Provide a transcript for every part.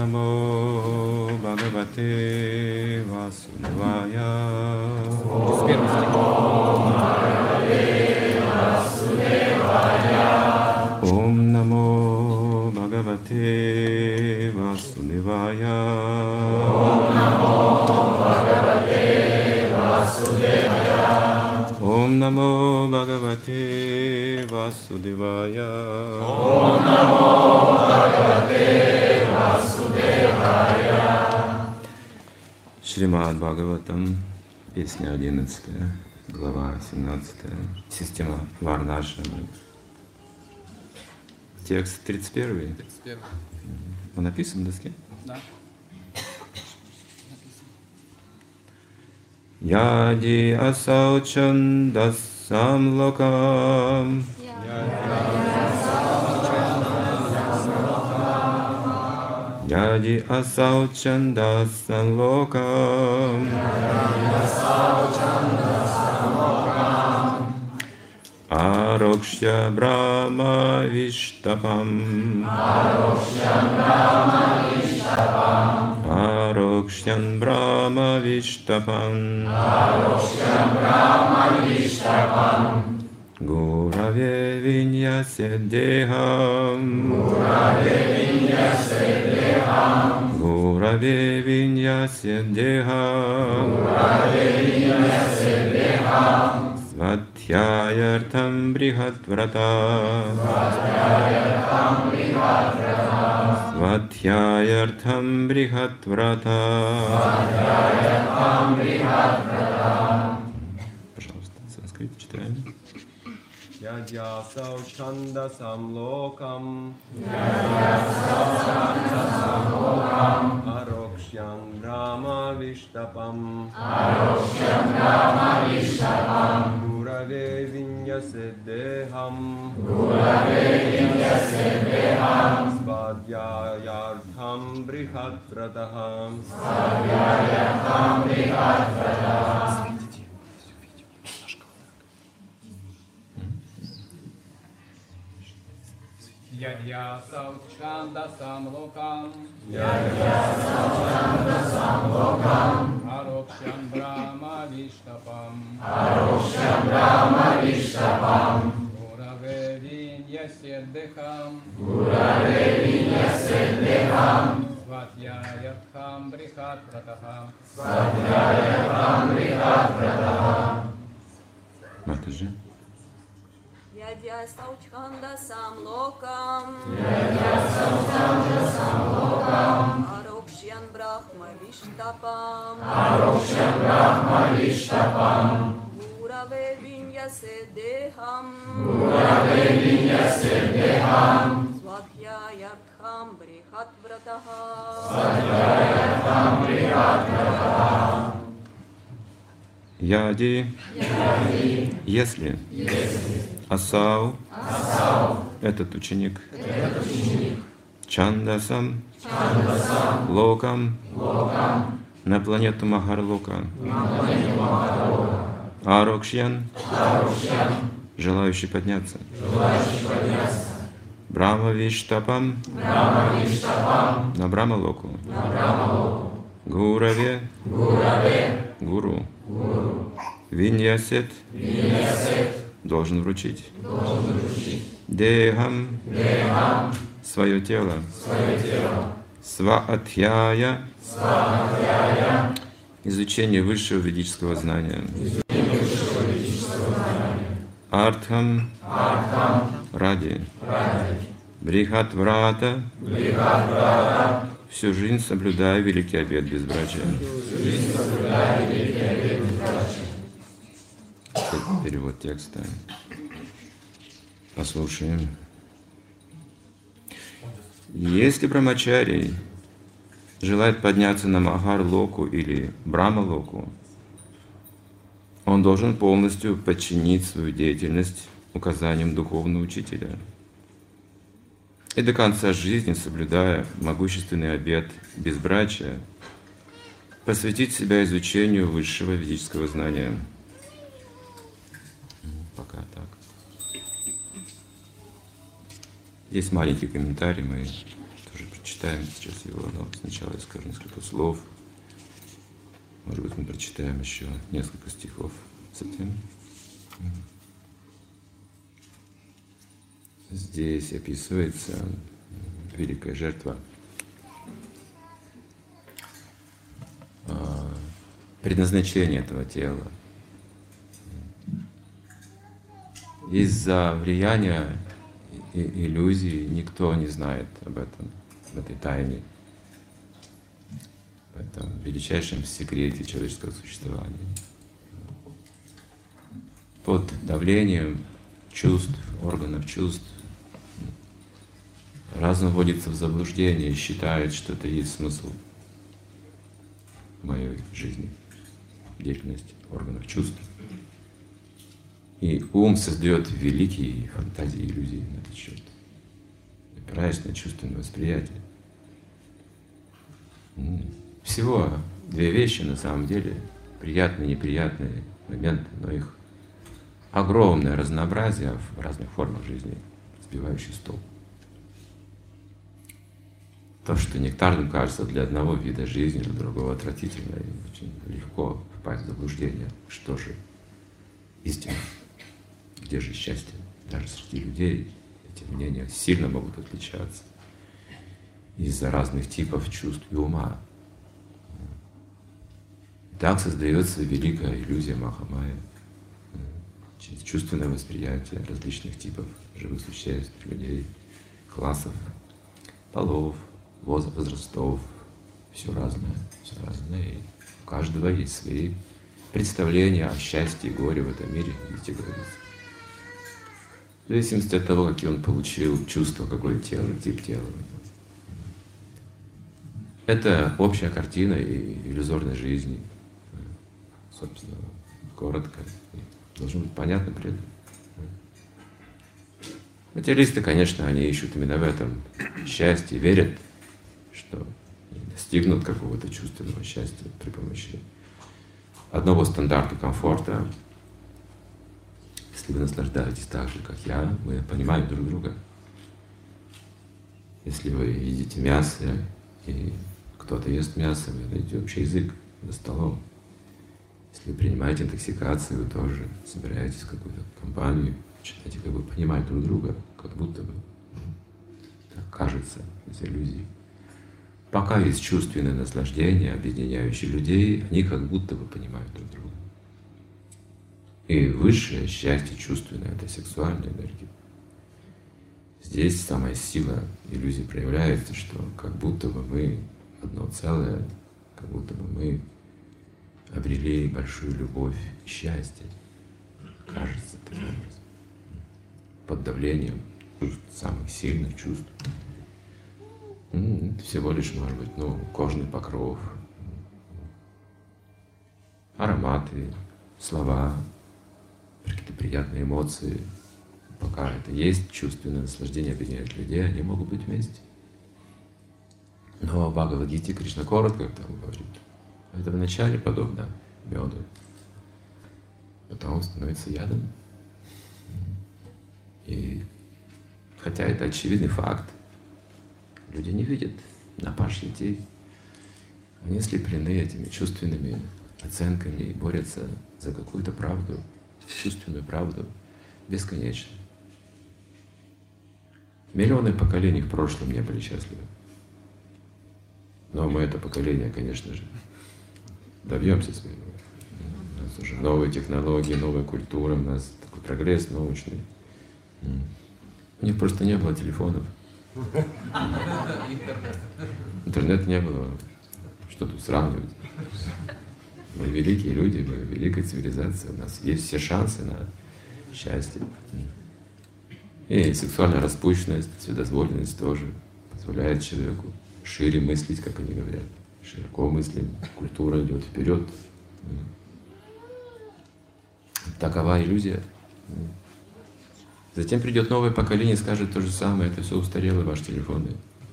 Намо Бхагавате Васудевая. Ом Намо Бхагавате Васудевая. Ом Намо Бхагавате Васудевая. Ом Намо Бхагавате Васудевая. Шримад Бхагаватам, песня 11, глава 17, система Варнашрама. Текст 31. 31. Он написан на доске? Да. Яди асау чандасам локам. Яди асау чандасам локам. Арокшя Брахма Виштапам. Арокшян Брахма Виштапам. Гураве Виньясе Дехам. Гураве Виньясе Дехам. Сватьяяртам Брихатврата. Сватьяяртам Брихатврата. Пожалуйста, санскрит читаем. Ядьясау чандасам локам. Арокшян Брахма Виштапам. Гураве Виньясе Дехам. Свадьяяртхам Брихатвратахам. Ядьясау чандасам локам. Арокшян Брахма Виштапам. Гураве Виньясе Дехам. Сватьяяртхам Брихатвратахам. Матаджи. Ядьясау чандасам локам. Арокшян Брахма Виштапам. Гураве Виньясе Дехам. Сватьяяртхам Брихатвратахам. Яди. Если. Асау. Этот ученик. Чандасам. Локам. На планету Махарлока. Арокшьян. Желающий подняться. Брахма Виштапам. На Брахмалоку. Гураве. Гуру. Виньясет. Должен вручить. Дехам. Свое тело. Сваатхьяя. Изучение высшего ведического знания. Артхам. Ради. Брихатврата. Всю жизнь соблюдая великий обет безбрачия. Перевод текста. Послушаем. Если брамачарий желает подняться на Махар-локу или Брахма-локу, он должен полностью подчинить свою деятельность указаниям духовного учителя и до конца жизни, соблюдая могущественный обет безбрачия, посвятить себя изучению высшего ведического знания. Пока так. Есть маленький комментарий, мы тоже прочитаем. прочитаем сейчас его, но сначала я скажу несколько слов. Может быть, мы прочитаем еще несколько стихов с этим. Здесь описывается великая жертва, предназначение этого тела. Из-за влияния иллюзий никто не знает об этом, об этой тайне, в этом величайшем секрете человеческого существования. Под давлением чувств, органов чувств, разум вводится в заблуждение и считает, что это есть смысл моей жизни, деятельности органов чувств. И ум создает великие фантазии и иллюзии на этот счет, опираясь на чувственное восприятие. Всего две вещи на самом деле, приятные и неприятные моменты, но их огромное разнообразие в разных формах жизни, сбивающий с толку. То, что нектарным кажется для одного вида жизни, для другого отвратительно, и очень легко впасть в заблуждение. Что же истина? Где же счастье? Даже среди людей эти мнения сильно могут отличаться из-за разных типов чувств и ума. Так создается великая иллюзия Махамая, через чувственное восприятие различных типов живых существ, людей, классов, полов, возрастов, все разное. И у каждого есть свои представления о счастье и горе в этом мире, видите, говорится. В зависимости от того, какие он получил чувства, какое тело, тип тела. Это общая картина и иллюзорной жизни. Собственно, коротко. Должно быть понятно при этом. Материалисты, конечно, они ищут именно в этом счастье, верят, что достигнут какого-то чувственного счастья при помощи одного стандарта комфорта. Если вы наслаждаетесь так же, как я, мы понимаем друг друга. Если вы едите мясо, и кто-то ест мясо, вы найдете общий язык за столом. Если вы принимаете интоксикацию, вы тоже собираетесь в какую-то компанию, начинаете как бы понимать друг друга, как будто бы. Так кажется из иллюзий. Пока есть чувственное наслаждение, объединяющее людей, они как будто бы понимают друг друга. И высшее счастье чувственное — это сексуальная энергия. Здесь самая сила иллюзии проявляется, что как будто бы мы одно целое, как будто бы мы обрели большую любовь и счастье. Кажется таким образом. Под давлением чувств, самых сильных чувств. Всего лишь, может быть, кожный покров, ароматы, слова, какие-то приятные эмоции. Пока это есть, чувственное наслаждение объединяет людей, они могут быть вместе. Но в Бхагавад-гите Кришна коротко там говорит, это вначале подобно меду, потом становится ядом. И хотя это очевидный факт, люди не видят напаш детей. Они слеплены этими чувственными оценками и борются за какую-то правду, чувственную правду, бесконечно. Миллионы поколений в прошлом не были счастливы. Но мы это поколение, конечно же, добьемся своего. У нас уже новые технологии, новая культура, у нас такой прогресс научный. У них просто не было телефонов. Интернет не было. Что тут сравнивать? Мы великие люди, мы великая цивилизация, у нас есть все шансы на счастье. И сексуальная распущенность, вседозволенность тоже позволяет человеку шире мыслить, как они говорят. Широко мыслим, культура идет вперед. Такова иллюзия. Затем придет новое поколение и скажет то же самое, это все устарело, ваши телефоны.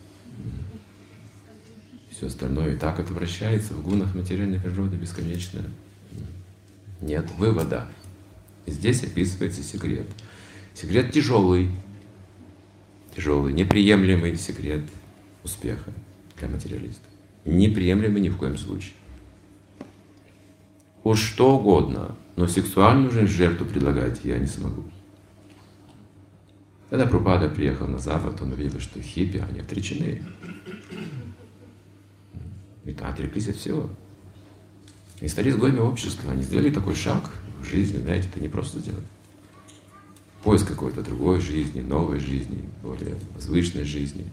Все остальное и так это вращается в гунах материальной природы бесконечно. Нет вывода. И здесь описывается секрет. Секрет тяжелый, неприемлемый секрет. успеха для материалиста. Неприемлемо ни в коем случае. Уж что угодно, но сексуальную же жертву предлагать я не смогу. Когда Прабхупада приехал на Запад, он увидел, что хиппи, они отречены. И отреклись от всего. И стали изгоями общества. Они сделали такой шаг в жизни, знаете, это не просто сделать. Поиск какой-то другой жизни, новой жизни, более возвышенной жизни.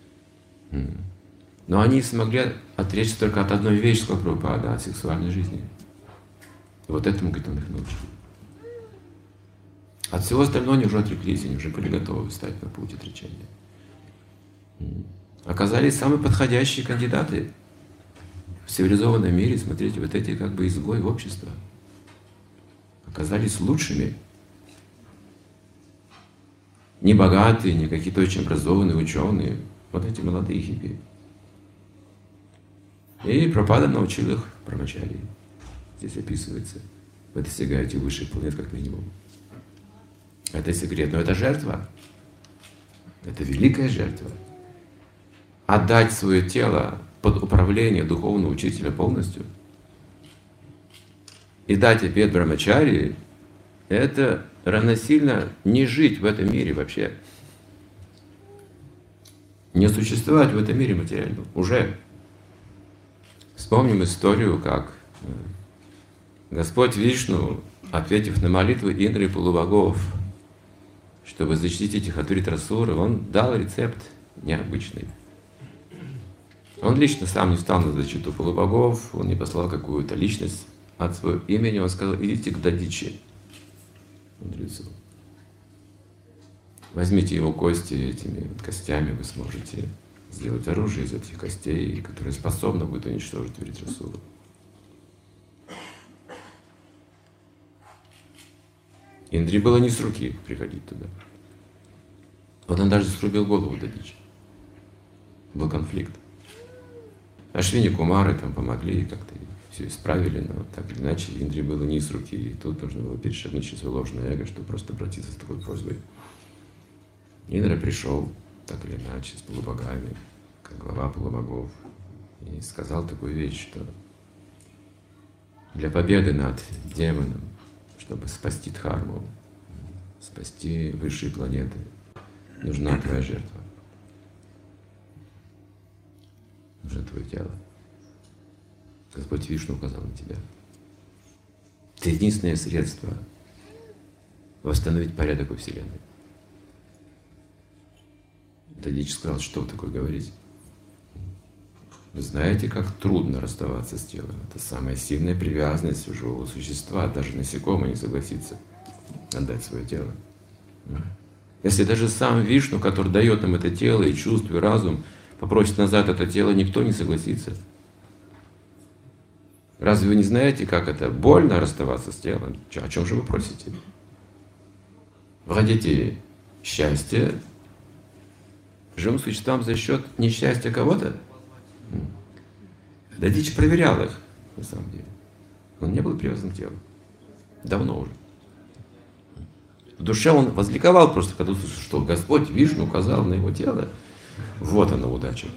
Но они смогли отречься только от одной вещи, сказал Прабхупада, от сексуальной жизни. И вот этому, говорит, он их научил. От всего остального они уже отреклись, они уже были готовы встать на путь отречения. Оказались самые подходящие кандидаты в цивилизованном мире. Смотрите, вот эти как бы изгои общества оказались лучшими. Не богатые, не какие-то очень образованные ученые. Вот эти молодые хиппи. И Прабхупада научил их брамачарии. Здесь описывается. Вы достигаете высших планет как минимум. Это секрет. Но это жертва. Это великая жертва. Отдать свое тело под управление духовного учителя полностью и дать обет брамачарии, это равносильно не жить в этом мире вообще. Не существовать в этом мире материальном. Уже. Вспомним историю, как Господь Вишну, ответив на молитвы Индры и полубогов, чтобы защитить их от Вритрасуры, он дал рецепт необычный. Он лично сам не встал на защиту полубогов, он не послал какую-то личность от своего имени, он сказал: идите к Дадиче, мудрецу. Возьмите его кости, этими костями вы сможете сделать оружие из этих костей, которое способно будет уничтожить Вритрасуру. Индре было не с руки приходить туда. Вот он даже срубил голову Дадичи. Был конфликт. Ашвини Кумары там помогли, как-то все исправили, но так или иначе Индре было не с руки. И тут нужно было перешагнуть через свое ложное эго, чтобы просто обратиться с такой просьбой. Индра пришел, так или иначе, с полубогами, как глава полубогов, и сказал такую вещь, что для победы над демоном, чтобы спасти Дхарму, спасти высшие планеты, нужна твоя жертва. Нужно твое тело. Господь Вишну указал на тебя. Ты единственное средство восстановить порядок во Вселенной. Дадич сказал: что вы такое говорите? Вы знаете, как трудно расставаться с телом. Это самая сильная привязанность у живого существа. Даже насекомое не согласится отдать свое тело. Если даже сам Вишну, который дает нам это тело и чувство, и разум, попросит назад это тело, никто не согласится. Разве вы не знаете, как это больно расставаться с телом? О чем же вы просите? Вы хотите счастья живым существам за счет несчастья кого-то? Дадич проверял их, на самом деле. Он не был привязан к телу. Давно уже. В душе он возликовал просто, когда услышал, что Господь Вишну указал на его тело. Вот она удача.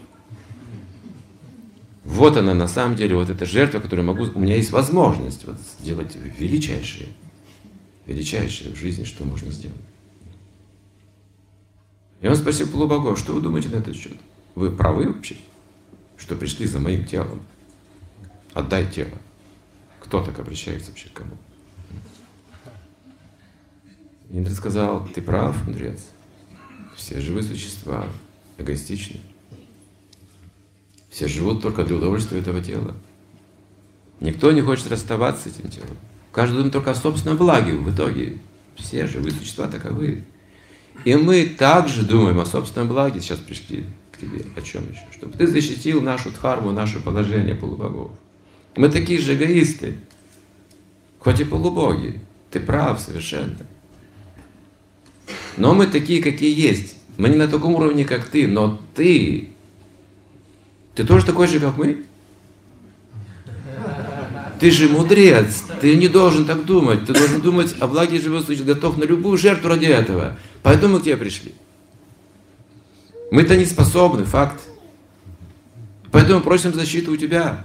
Вот она на самом деле, вот эта жертва, которую могу... У меня есть возможность вот сделать величайшее в жизни, что можно сделать. И он спросил полубогов: что вы думаете на этот счет? Вы правы вообще, что пришли за моим телом? Отдай тело. Кто так обращается вообще к кому? Индра сказал: ты прав, мудрец. Все живые существа эгоистичны. Все живут только для удовольствия этого тела. Никто не хочет расставаться с этим телом. Каждый думает только о собственном благе в итоге. Все живые существа таковы. И мы также думаем о собственном благе. Сейчас пришли к тебе. О чем еще? Чтобы ты защитил нашу дхарму, наше положение полубогов. Мы такие же эгоисты. Хоть и полубоги. Ты прав совершенно. Но мы такие, какие есть. Мы не на таком уровне, как ты, но ты тоже такой же, как мы? Ты же мудрец, ты не должен так думать. Ты должен думать о благе живого существа, готов на любую жертву ради этого. Поэтому мы к тебе пришли. Мы-то не способны, факт. Поэтому просим защиту у тебя.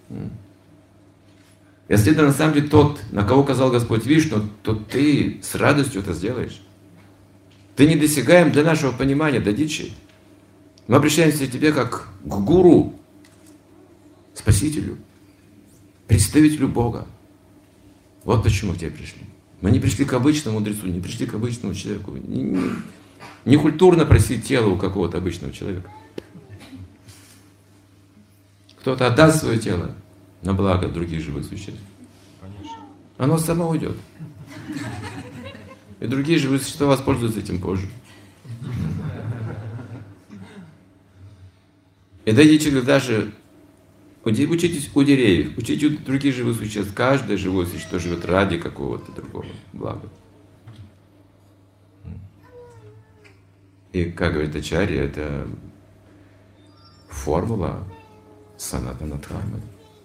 Если это на самом деле тот, на кого указал Господь Вишну, то ты с радостью это сделаешь. Ты недосягаем для нашего понимания, до дичи. Мы обращаемся к тебе как к гуру, спасителю, представителю Бога. Вот почему к тебе пришли. Мы не пришли к обычному мудрецу, не пришли к обычному человеку. Не культурно просить тело у какого-то обычного человека. Кто-то отдаст свое тело на благо других живых существ. Оно само уйдет. И другие живые существа воспользуются этим позже. И дойдите даже, учитесь у деревьев, учите у других живых существ. Каждое живое существо живет ради какого-то другого блага. И, как говорит Ачарья, это формула санатана дхармы.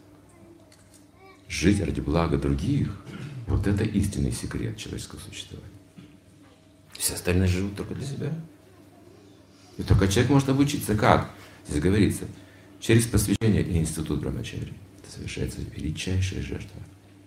Жить ради блага других — вот это истинный секрет человеческого существования. Все остальные живут только для себя. И только человек может обучиться как? Здесь говорится, через посвящение и институт Брахмачарьи. Это совершается величайшая жертва.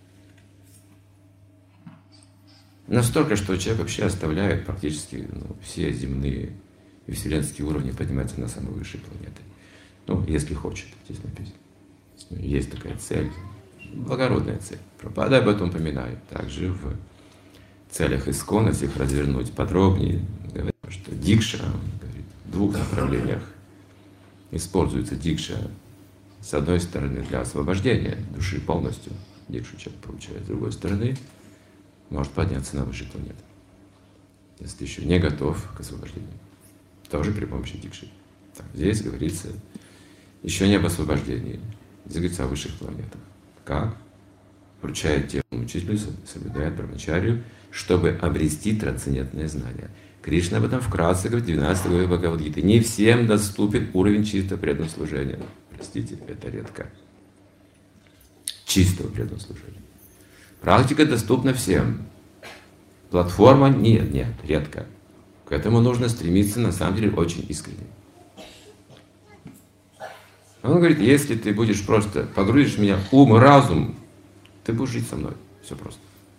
Настолько, что человек вообще оставляет практически все земные и вселенские уровни, поднимается на самые высшие планеты. Если хочет, здесь написано. Есть такая цель, благородная цель. Прабхупада об этом упоминает. Также в целях ИСККОН, если их развернуть подробнее, говорит, что дикша, говорит, в двух направлениях используется дикша. С одной стороны, для освобождения души полностью, дикшу человек получает, с другой стороны, может подняться на высшие планеты, если еще не готов к освобождению. Тоже при помощи дикши. Здесь говорится еще не об освобождении, здесь говорится о высших планетах. Как? Вручает телу учителю, соблюдает брахмачарью, чтобы обрести трансцендентное знание. Кришна об этом вкратце говорит в 12 главе Бхагавад-гиты. Не всем доступен уровень чистого преданного служения. Простите, это редко. Чистого преданного служения. Практика доступна всем. Платформа нет, редко. К этому нужно стремиться, на самом деле, очень искренне. Он говорит, если ты будешь просто погрузишь меня в ум и разум, ты будешь жить со мной. Все просто.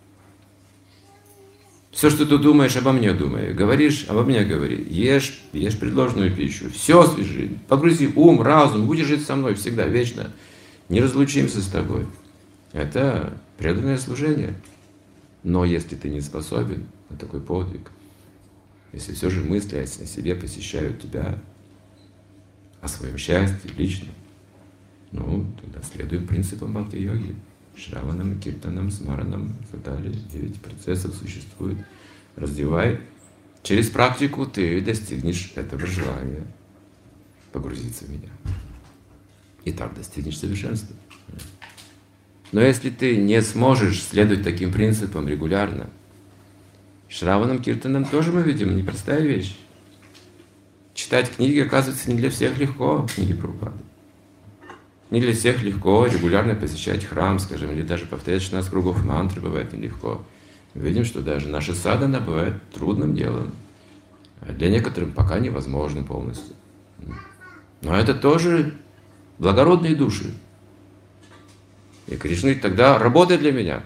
Все, что ты думаешь, обо мне думай. Говоришь, обо мне говори. Ешь предложенную пищу. Все освежи. Погрузи ум, разум. Будешь жить со мной всегда, вечно. Не разлучимся с тобой. Это преданное служение. Но если ты не способен на такой подвиг, если все же мысли о себе посещают тебя, о своем счастье лично, тогда следуем принципам бхакти-йоги. Шраванам, киртанам, смаранам и так далее. 9 процессов существует. Раздевай. Через практику ты достигнешь этого желания погрузиться в меня. И так достигнешь совершенства. Но если ты не сможешь следовать таким принципам регулярно, Шраванам, киртанам тоже мы видим непростая вещь. Читать книги, оказывается, не для всех легко, книги Прабхупады. Не для всех легко регулярно посещать храм, скажем, или даже повторять 16 кругов мантры бывает нелегко. Мы видим, что даже наша садхана бывает трудным делом, а для некоторых пока невозможным полностью. Но это тоже благородные души. И Кришна тогда работай для меня.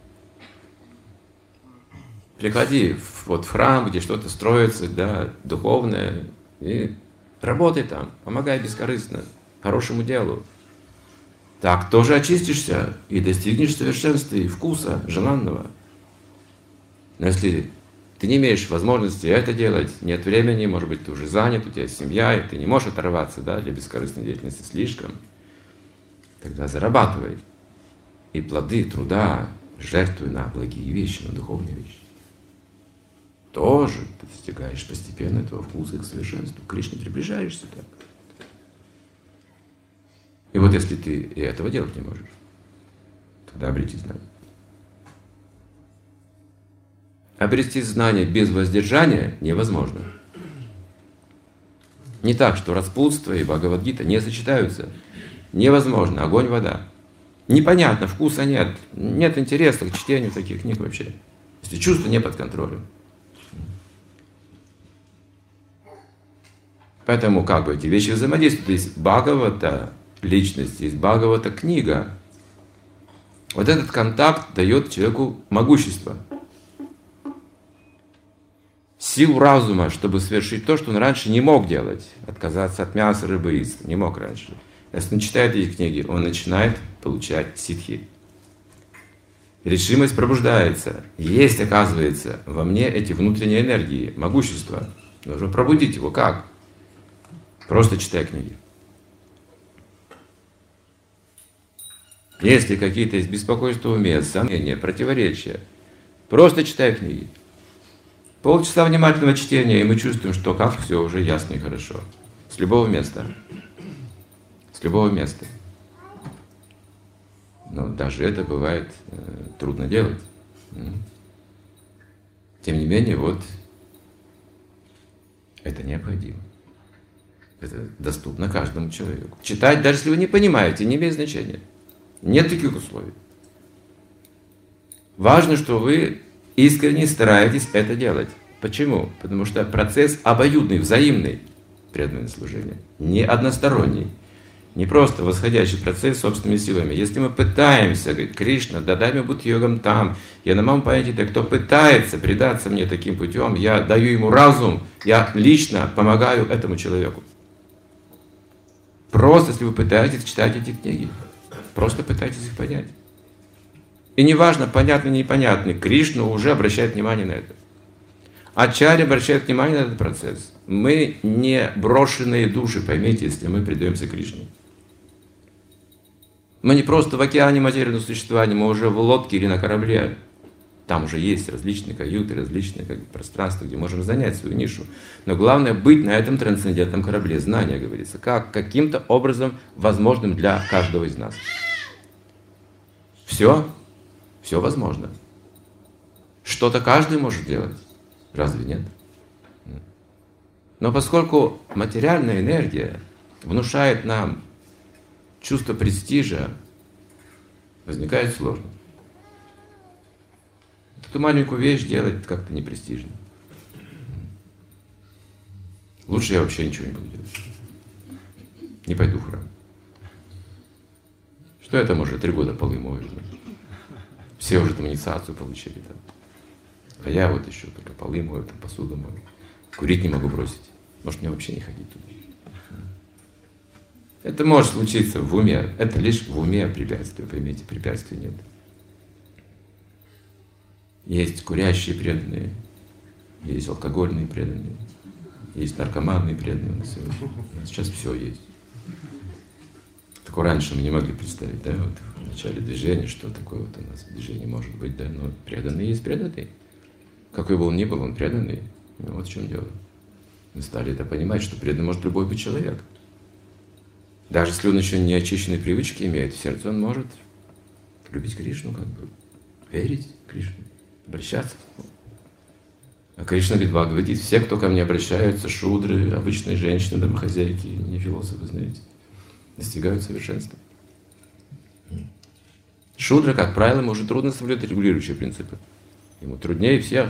Приходи в храм, где что-то строится, духовное, и работай там, помогай бескорыстно, хорошему делу. Так тоже очистишься и достигнешь совершенства и вкуса желанного. Но если ты не имеешь возможности это делать, нет времени, может быть, ты уже занят, у тебя семья, и ты не можешь оторваться для бескорыстной деятельности слишком, тогда зарабатывай. И плоды труда жертвуй на благие вещи, на духовные вещи. Тоже ты достигаешь постепенно этого вкуса и к совершенству. К Кришне приближаешься так. И вот если ты и этого делать не можешь, тогда обрети знание. Обрести знание без воздержания невозможно. Не так, что распутство и Бхагавад-гита не сочетаются. Невозможно. Огонь, вода. Непонятно, вкуса нет. Нет интереса к чтению таких книг вообще. Если чувство не под контролем. Поэтому как бы эти вещи взаимодействуют. Есть Бхагавата личность, есть Бхагавата книга. Вот этот контакт дает человеку могущество. Силу разума, чтобы совершить то, что он раньше не мог делать. Отказаться от мяса, рыбы есть. Не мог раньше. Если он читает эти книги, он начинает получать ситхи. Решимость пробуждается. Есть, оказывается, во мне эти внутренние энергии, могущество. Нужно пробудить его. Как? Просто читая книги. Если какие-то есть беспокойства в уме, сомнения, противоречия, просто читай книги. Полчаса внимательного чтения, и мы чувствуем, что как все уже ясно и хорошо. С любого места. С любого места. Но даже это бывает трудно делать. Тем не менее, вот это необходимо. Это доступно каждому человеку. Читать, даже если вы не понимаете, не имеет значения. Нет таких условий. Важно, что вы искренне стараетесь это делать. Почему? Потому что процесс обоюдный, взаимный, преданное служение, не односторонний. Не просто восходящий процесс собственными силами. Если мы пытаемся, говорит Кришна, дадай будхи-йогам там, я на моем понятии, кто пытается предаться мне таким путем, я даю ему разум, я лично помогаю этому человеку. Просто, если вы пытаетесь читать эти книги, просто пытайтесь их понять. И неважно, понятно или непонятно, Кришна уже обращает внимание на это. Ачарья обращает внимание на этот процесс. Мы не брошенные души, поймите, если мы предаемся Кришне. Мы не просто в океане материального существования, мы уже в лодке или на корабле. Там уже есть различные каюты, различные пространства, где можем занять свою нишу. Но главное быть на этом трансцендентном корабле. Знание, говорится, как каким-то образом возможным для каждого из нас. Все возможно. Что-то каждый может делать. Разве нет? Но поскольку материальная энергия внушает нам чувство престижа, возникает сложность. Эту маленькую вещь делать как-то непрестижно. Лучше я вообще ничего не буду делать. Не пойду в храм. Что я там уже 3 года полы мою? Все уже там инициацию получили. Да? А я вот еще только полы мою, там посуду мою. Курить не могу бросить. Может, мне вообще не ходить туда. Это может случиться в уме. Это лишь в уме препятствие. Поймите, препятствий нет. Есть курящие преданные, есть алкогольные преданные, есть наркоманные преданные. Сейчас все есть. Такое раньше мы не могли представить, да, вот в начале движения, что такое вот у нас движение может быть, да, но преданный есть преданный. Какой бы он ни был, он преданный. Ну, вот в чем дело. Мы стали это понимать, что преданный может любой быть человек. Даже если он еще не очищенные привычки имеет в сердце, он может любить Кришну, как бы, верить в Кришну, обращаться. А Кришна говорит, Бхагавадгите, все, кто ко мне обращаются, шудры, обычные женщины, домохозяйки, не философы, знаете, достигают совершенства. Шудра, как правило, ему уже трудно соблюдать регулирующие принципы. Ему труднее всех.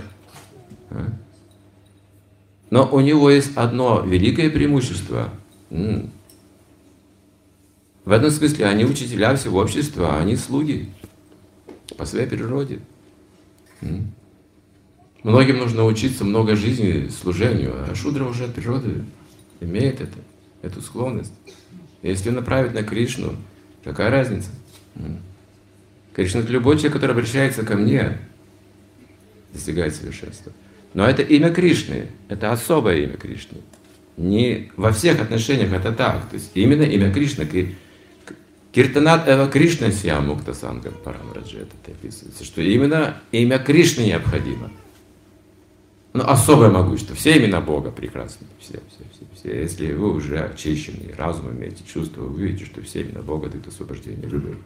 Но у него есть одно великое преимущество. В этом смысле они учителя всего общества, они слуги по своей природе. Многим нужно учиться много жизни служению, а шудра уже от природы имеет эту склонность. Если направить на Кришну, какая разница? Кришна — это любой человек, который обращается ко мне, достигает совершенства. Но это имя Кришны, это особое имя Кришны. Не во всех отношениях это так. То есть именно имя Кришны. Киртанат эва Кришна сия мукта сангам парамраджи, это описывается, что именно имя Кришны необходимо. Но особое могущество. Все имена Бога прекрасны. Все. Если вы уже очищены, разум имеете, чувство, вы увидите, что все имена Бога дают освобождение любых.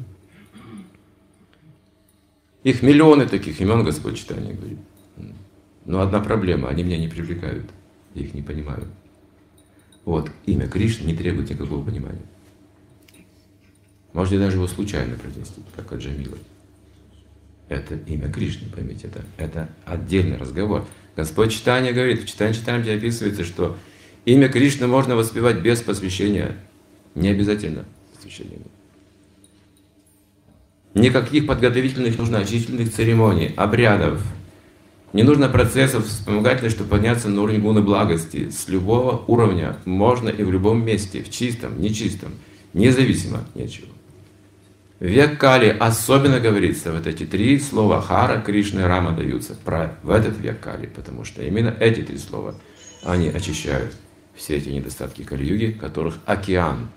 Их миллионы таких имен Господь читание говорит. Но одна проблема, они меня не привлекают, я их не понимаю. Вот, имя Кришны не требует никакого понимания. Можете даже его случайно произнести, как Аджамила. Это имя Кришны, поймите, это отдельный разговор. Господь читание говорит, в читании описывается, что Имя Кришны можно воспевать без посвящения. Не обязательно посвящение. Никаких подготовительных, нужно-очистительных церемоний, обрядов. Не нужно процессов вспомогательных, чтобы подняться на уровень гуны благости. С любого уровня можно и в любом месте, в чистом, нечистом, независимо от нечего. В век Кали особенно говорится, вот эти три слова Хара, Кришна и Рама даются в этот век Кали, потому что именно эти три слова, они очищают все эти недостатки Кали-юги, которых океан.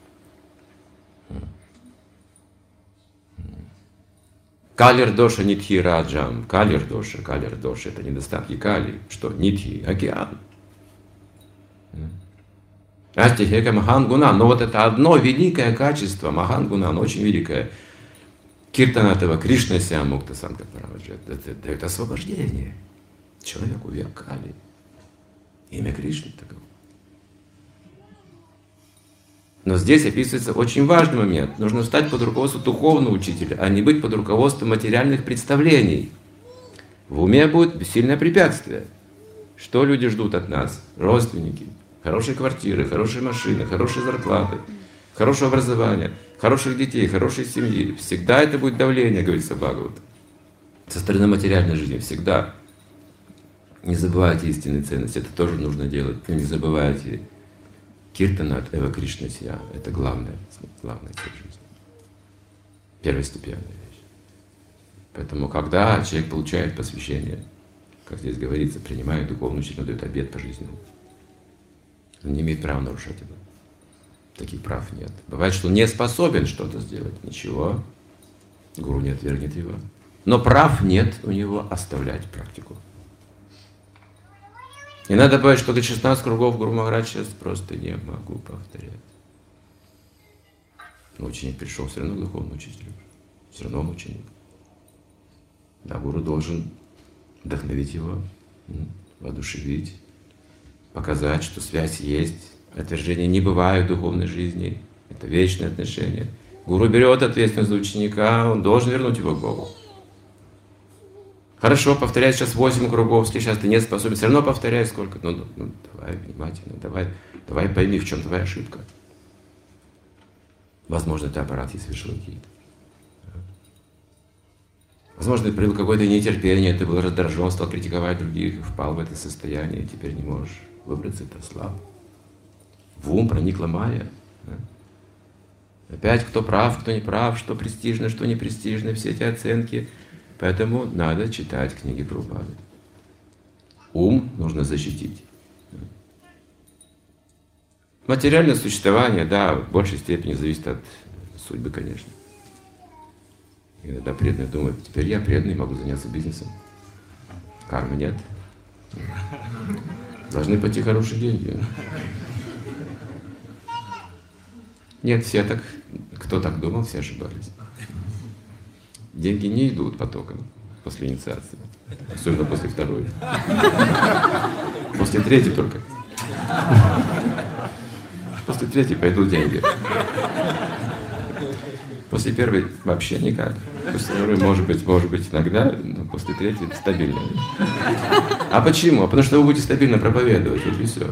Калир-доша, нитхи, раджам. Калир-доша, это недостатки Кали. Что? Нитхи, океан. Астихека Махан-гуна. Но вот это одно великое качество, Махан-гуна, оно очень великое. Киртанатова Кришна Сям Мукта Санка Параваджа. Это дает освобождение человеку век Кали. Имя Кришны таково. Но здесь описывается очень важный момент. Нужно стать под руководством духовного учителя, а не быть под руководством материальных представлений. В уме будет сильное препятствие. Что люди ждут от нас? Родственники. Хорошие квартиры, хорошие машины, хорошие зарплаты, хорошее образование, хороших детей, хорошей семьи. Всегда это будет давление, говорится Бхагават. Со стороны материальной жизни. Всегда. Не забывайте истинные ценности. Это тоже нужно делать. И не забывайте Киртанат Эва Кришна Сия. Это главная цель жизни. Первостепенная вещь. Поэтому, когда человек получает посвящение, как здесь говорится, принимает духовный учитель, дает обет пожизненный, он не имеет права нарушать это. Таких прав нет. Бывает, что он не способен что-то сделать. Ничего. Гуру не отвергнет его. Но прав нет у него оставлять практику. Не надо бояться, что до 16 кругов Гуру Махарадж сейчас просто не могу повторять. Но ученик пришел все равно к духовному учителю. Все равно он ученик. Да, Гуру должен вдохновить его, воодушевить, показать, что связь есть. Отвержения не бывает в духовной жизни. Это вечные отношения. Гуру берет ответственность за ученика, он должен вернуть его к Богу. Хорошо, повторяй сейчас 8 кругов, если сейчас ты не способен, все равно повторяй сколько. Ну давай внимательно, давай пойми, в чем твоя ошибка. Возможно, ты аппарат ей совершил какие-то. Возможно, ты проявил какое-то нетерпение, ты был раздражен, стал критиковать других, впал в это состояние, и теперь не можешь выбраться, это слабо. В ум проникла майя. Опять кто прав, кто не прав, что престижно, что не престижно, все эти оценки. Поэтому надо читать книги Прабхупады. Ум нужно защитить. Материальное существование, да, в большей степени зависит от судьбы, конечно. Иногда преданные думают, теперь я преданный, могу заняться бизнесом. Кармы нет. Должны пойти хорошие деньги. Нет, все так, кто так думал, все ошибались. Деньги не идут потоком после инициации, особенно после второй. После третьей только. После третьей пойдут деньги. После первой вообще никак. После второй может быть иногда, но после третьей стабильно. А почему? Потому что вы будете стабильно проповедовать, вот и все.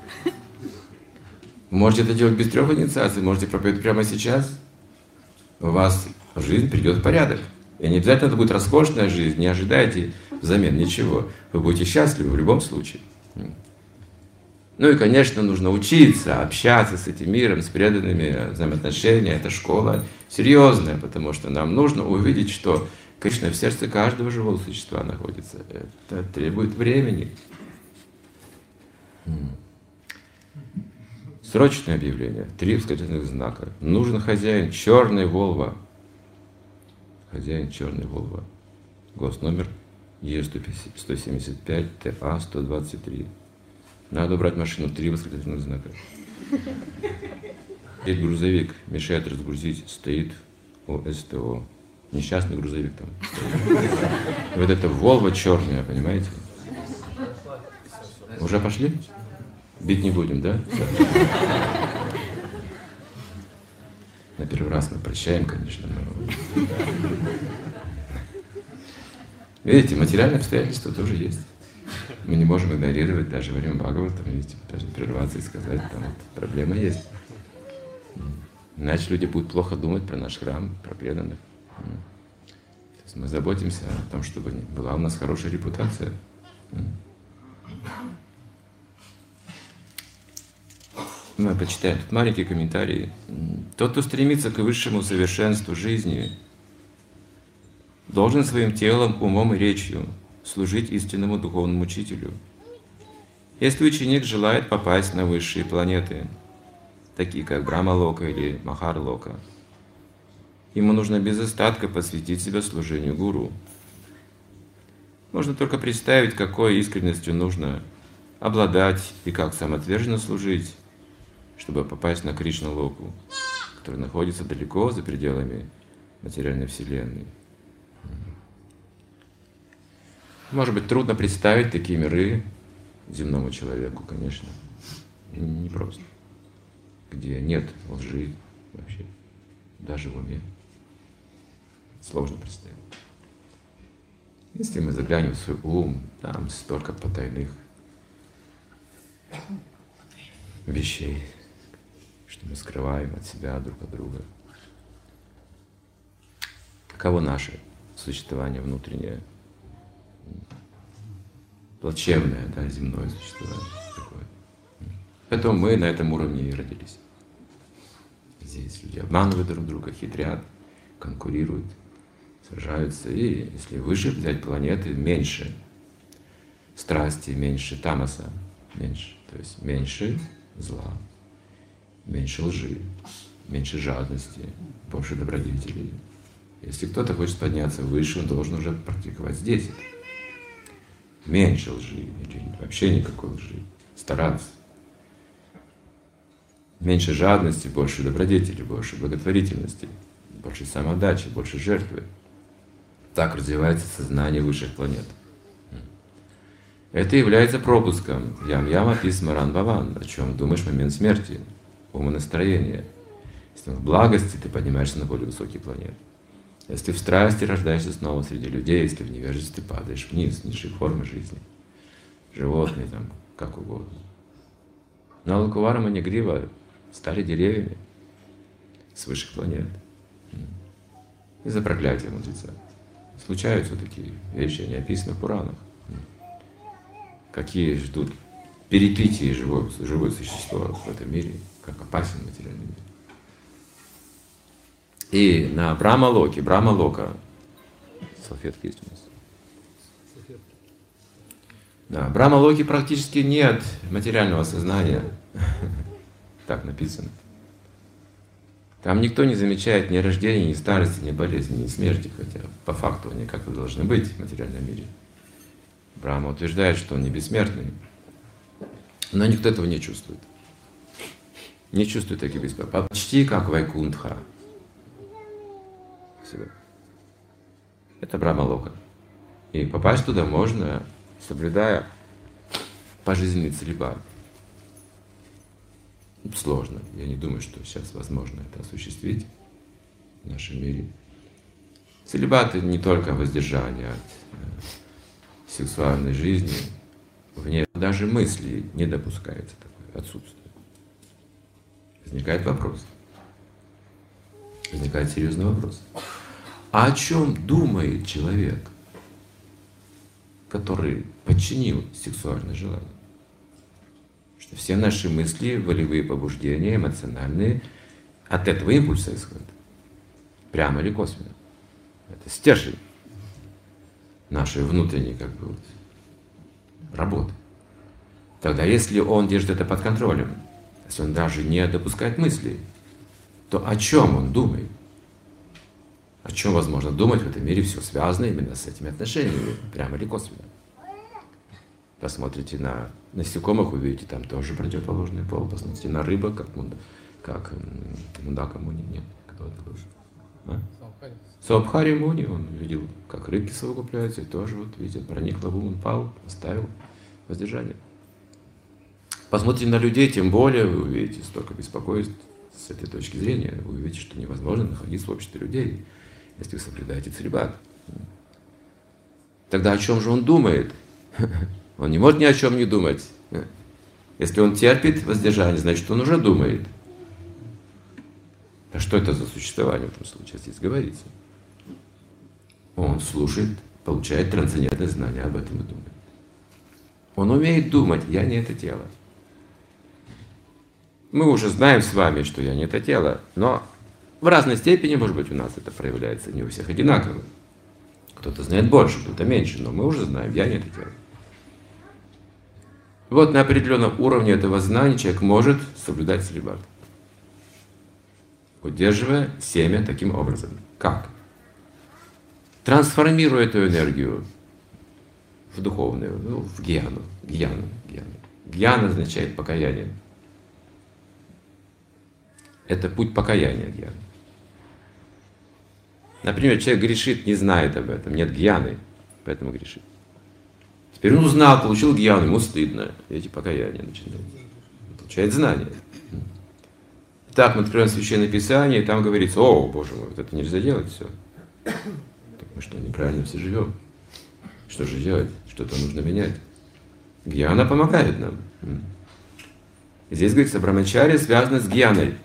Вы можете это делать без 3 инициаций, можете проповедовать прямо сейчас. У вас жизнь придет в порядок. И не обязательно это будет роскошная жизнь, не ожидайте взамен ничего. Вы будете счастливы в любом случае. Ну и, конечно, нужно учиться, общаться с этим миром, с преданными, взаимоотношения. Это школа серьезная, потому что нам нужно увидеть, что Кришна в сердце каждого живого существа находится. Это требует времени. Срочное объявление. 3 восклицательных знака. Нужен хозяин, черный Волва. Хозяин, черный Волва. Госномер Е175 ТА-123. Надо убрать машину. 3 восклицательных знака. Есть грузовик, мешает разгрузить, стоит у СТО. Несчастный грузовик там стоит. Вот это Волва черная, понимаете? Уже пошли? Бить не будем, да? На первый раз мы прощаем, конечно, но... Видите, материальные обстоятельства тоже есть. Мы не можем игнорировать даже во время Бхагаватам, видите, даже прерваться и сказать, там вот проблема есть. Иначе люди будут плохо думать про наш храм, про преданных. То есть мы заботимся о том, чтобы была у нас хорошая репутация. Мы почитаем тут маленький комментарий. Тот, кто стремится к высшему совершенству жизни, должен своим телом, умом и речью служить истинному духовному учителю. Если ученик желает попасть на высшие планеты, такие как Брахма-лока или Махар-лока, ему нужно без остатка посвятить себя служению гуру. Можно только представить, какой искренностью нужно обладать и как самоотверженно служить, чтобы попасть на Кришна-локу, который находится далеко за пределами материальной вселенной. Может быть, трудно представить такие миры земному человеку, конечно. Непросто. Где нет лжи вообще, даже в уме. Сложно представить. Если мы заглянем в свой ум, там столько потайных вещей, что мы скрываем от себя, друг от друга. Каково наше существование внутреннее, плачевное, да, земное существование такое. Поэтому мы на этом уровне и родились. Здесь люди обманывают друг друга, хитрят, конкурируют, сражаются. И если выше взять планеты, меньше страсти, меньше тамаса, меньше. То есть меньше зла, меньше лжи, меньше жадности, больше добродетелей. Если кто-то хочет подняться выше, он должен уже практиковать здесь. Меньше лжи, или вообще никакой лжи. Стараться. Меньше жадности, больше добродетели, больше благотворительности, больше самоотдачи, больше жертвы. Так развивается сознание высших планет. Это является пропуском ям-яма писмаран баван, о чем думаешь в момент смерти, умонастроение. Если в благости, ты поднимаешься на более высокие планеты. Если в страсти, рождаешься снова среди людей, если в невежестве, падаешь вниз, в низшие формы жизни. Животные там, как угодно. Но Лакувара Манигрива стали деревьями с высших планет. Из-за проклятия мудреца. Случаются такие вещи, они описаны в Пуранах. Какие ждут перипетии живое существо в этом мире, как опасен материальный мир. И на Брахма-лока, салфетки есть у нас? На Брахма-локе практически нет материального сознания. Так написано. Там никто не замечает ни рождения, ни старости, ни болезни, ни смерти, хотя по факту они как бы должны быть в материальном мире. Брахма утверждает, что он не бессмертный, но никто этого не чувствует. Не чувствует таких беспокойств. Почти как Вайкунтха. Это Брахма-лока. И попасть туда можно, соблюдая пожизненный целибат. Сложно. Я не думаю, что сейчас возможно это осуществить в нашем мире. Целибат — это не только воздержание от сексуальной жизни, вне даже мысли не допускается такое, отсутствие. Возникает вопрос. Возникает серьезный вопрос. А о чем думает человек, который подчинил сексуальное желание? Что все наши мысли, волевые побуждения, эмоциональные, от этого импульса исходят. Прямо или косвенно. Это стержень нашей внутренней работы. Тогда если он держит это под контролем, если он даже не допускает мыслей, то о чем он думает? О чем возможно думать в этом мире? Все связано именно с этими отношениями, прямо или косвенно. Посмотрите на насекомых, увидите, там тоже противоположный пол. Посмотрите на рыбок, как Мундака Муни. Нет, кто это был? Саубхари Муни, он видел, как рыбки совокупляются, и тоже, вот видите, проник в ум, он пал, оставил воздержание. Посмотрите на людей, тем более вы увидите столько беспокойств с этой точки зрения. Вы увидите, что невозможно находиться в обществе людей, если вы соблюдаете целибат. Тогда о чем же он думает? Он не может ни о чем не думать. Если он терпит воздержание, значит, он уже думает. А что это за существование в этом случае здесь говорится? Он слушает, получает трансцендентное знание, об этом и думает. Он умеет думать, я не это тело. Мы уже знаем с вами, что я не это тело, но в разной степени, может быть, у нас это проявляется, не у всех одинаково. Кто-то знает больше, кто-то меньше, но мы уже знаем, я не это тело. Вот на определенном уровне этого знания человек может соблюдать целибат, удерживая семя таким образом. Как? Трансформируя эту энергию в духовную, в гьяну. Гьяна означает покаяние. Это путь покаяния гьяны. Например, человек грешит, не знает об этом, нет гьяны, поэтому грешит. Теперь он узнал, получил гьяну, ему стыдно, эти покаяния начинают. Он получает знания. Так, мы открываем Священное Писание, и там говорится: о, Боже мой, вот это нельзя делать, все. Так мы что, неправильно все живем? Что же делать? Что-то нужно менять. Гьяна помогает нам. Здесь говорится, брамачарья связано с гьяной.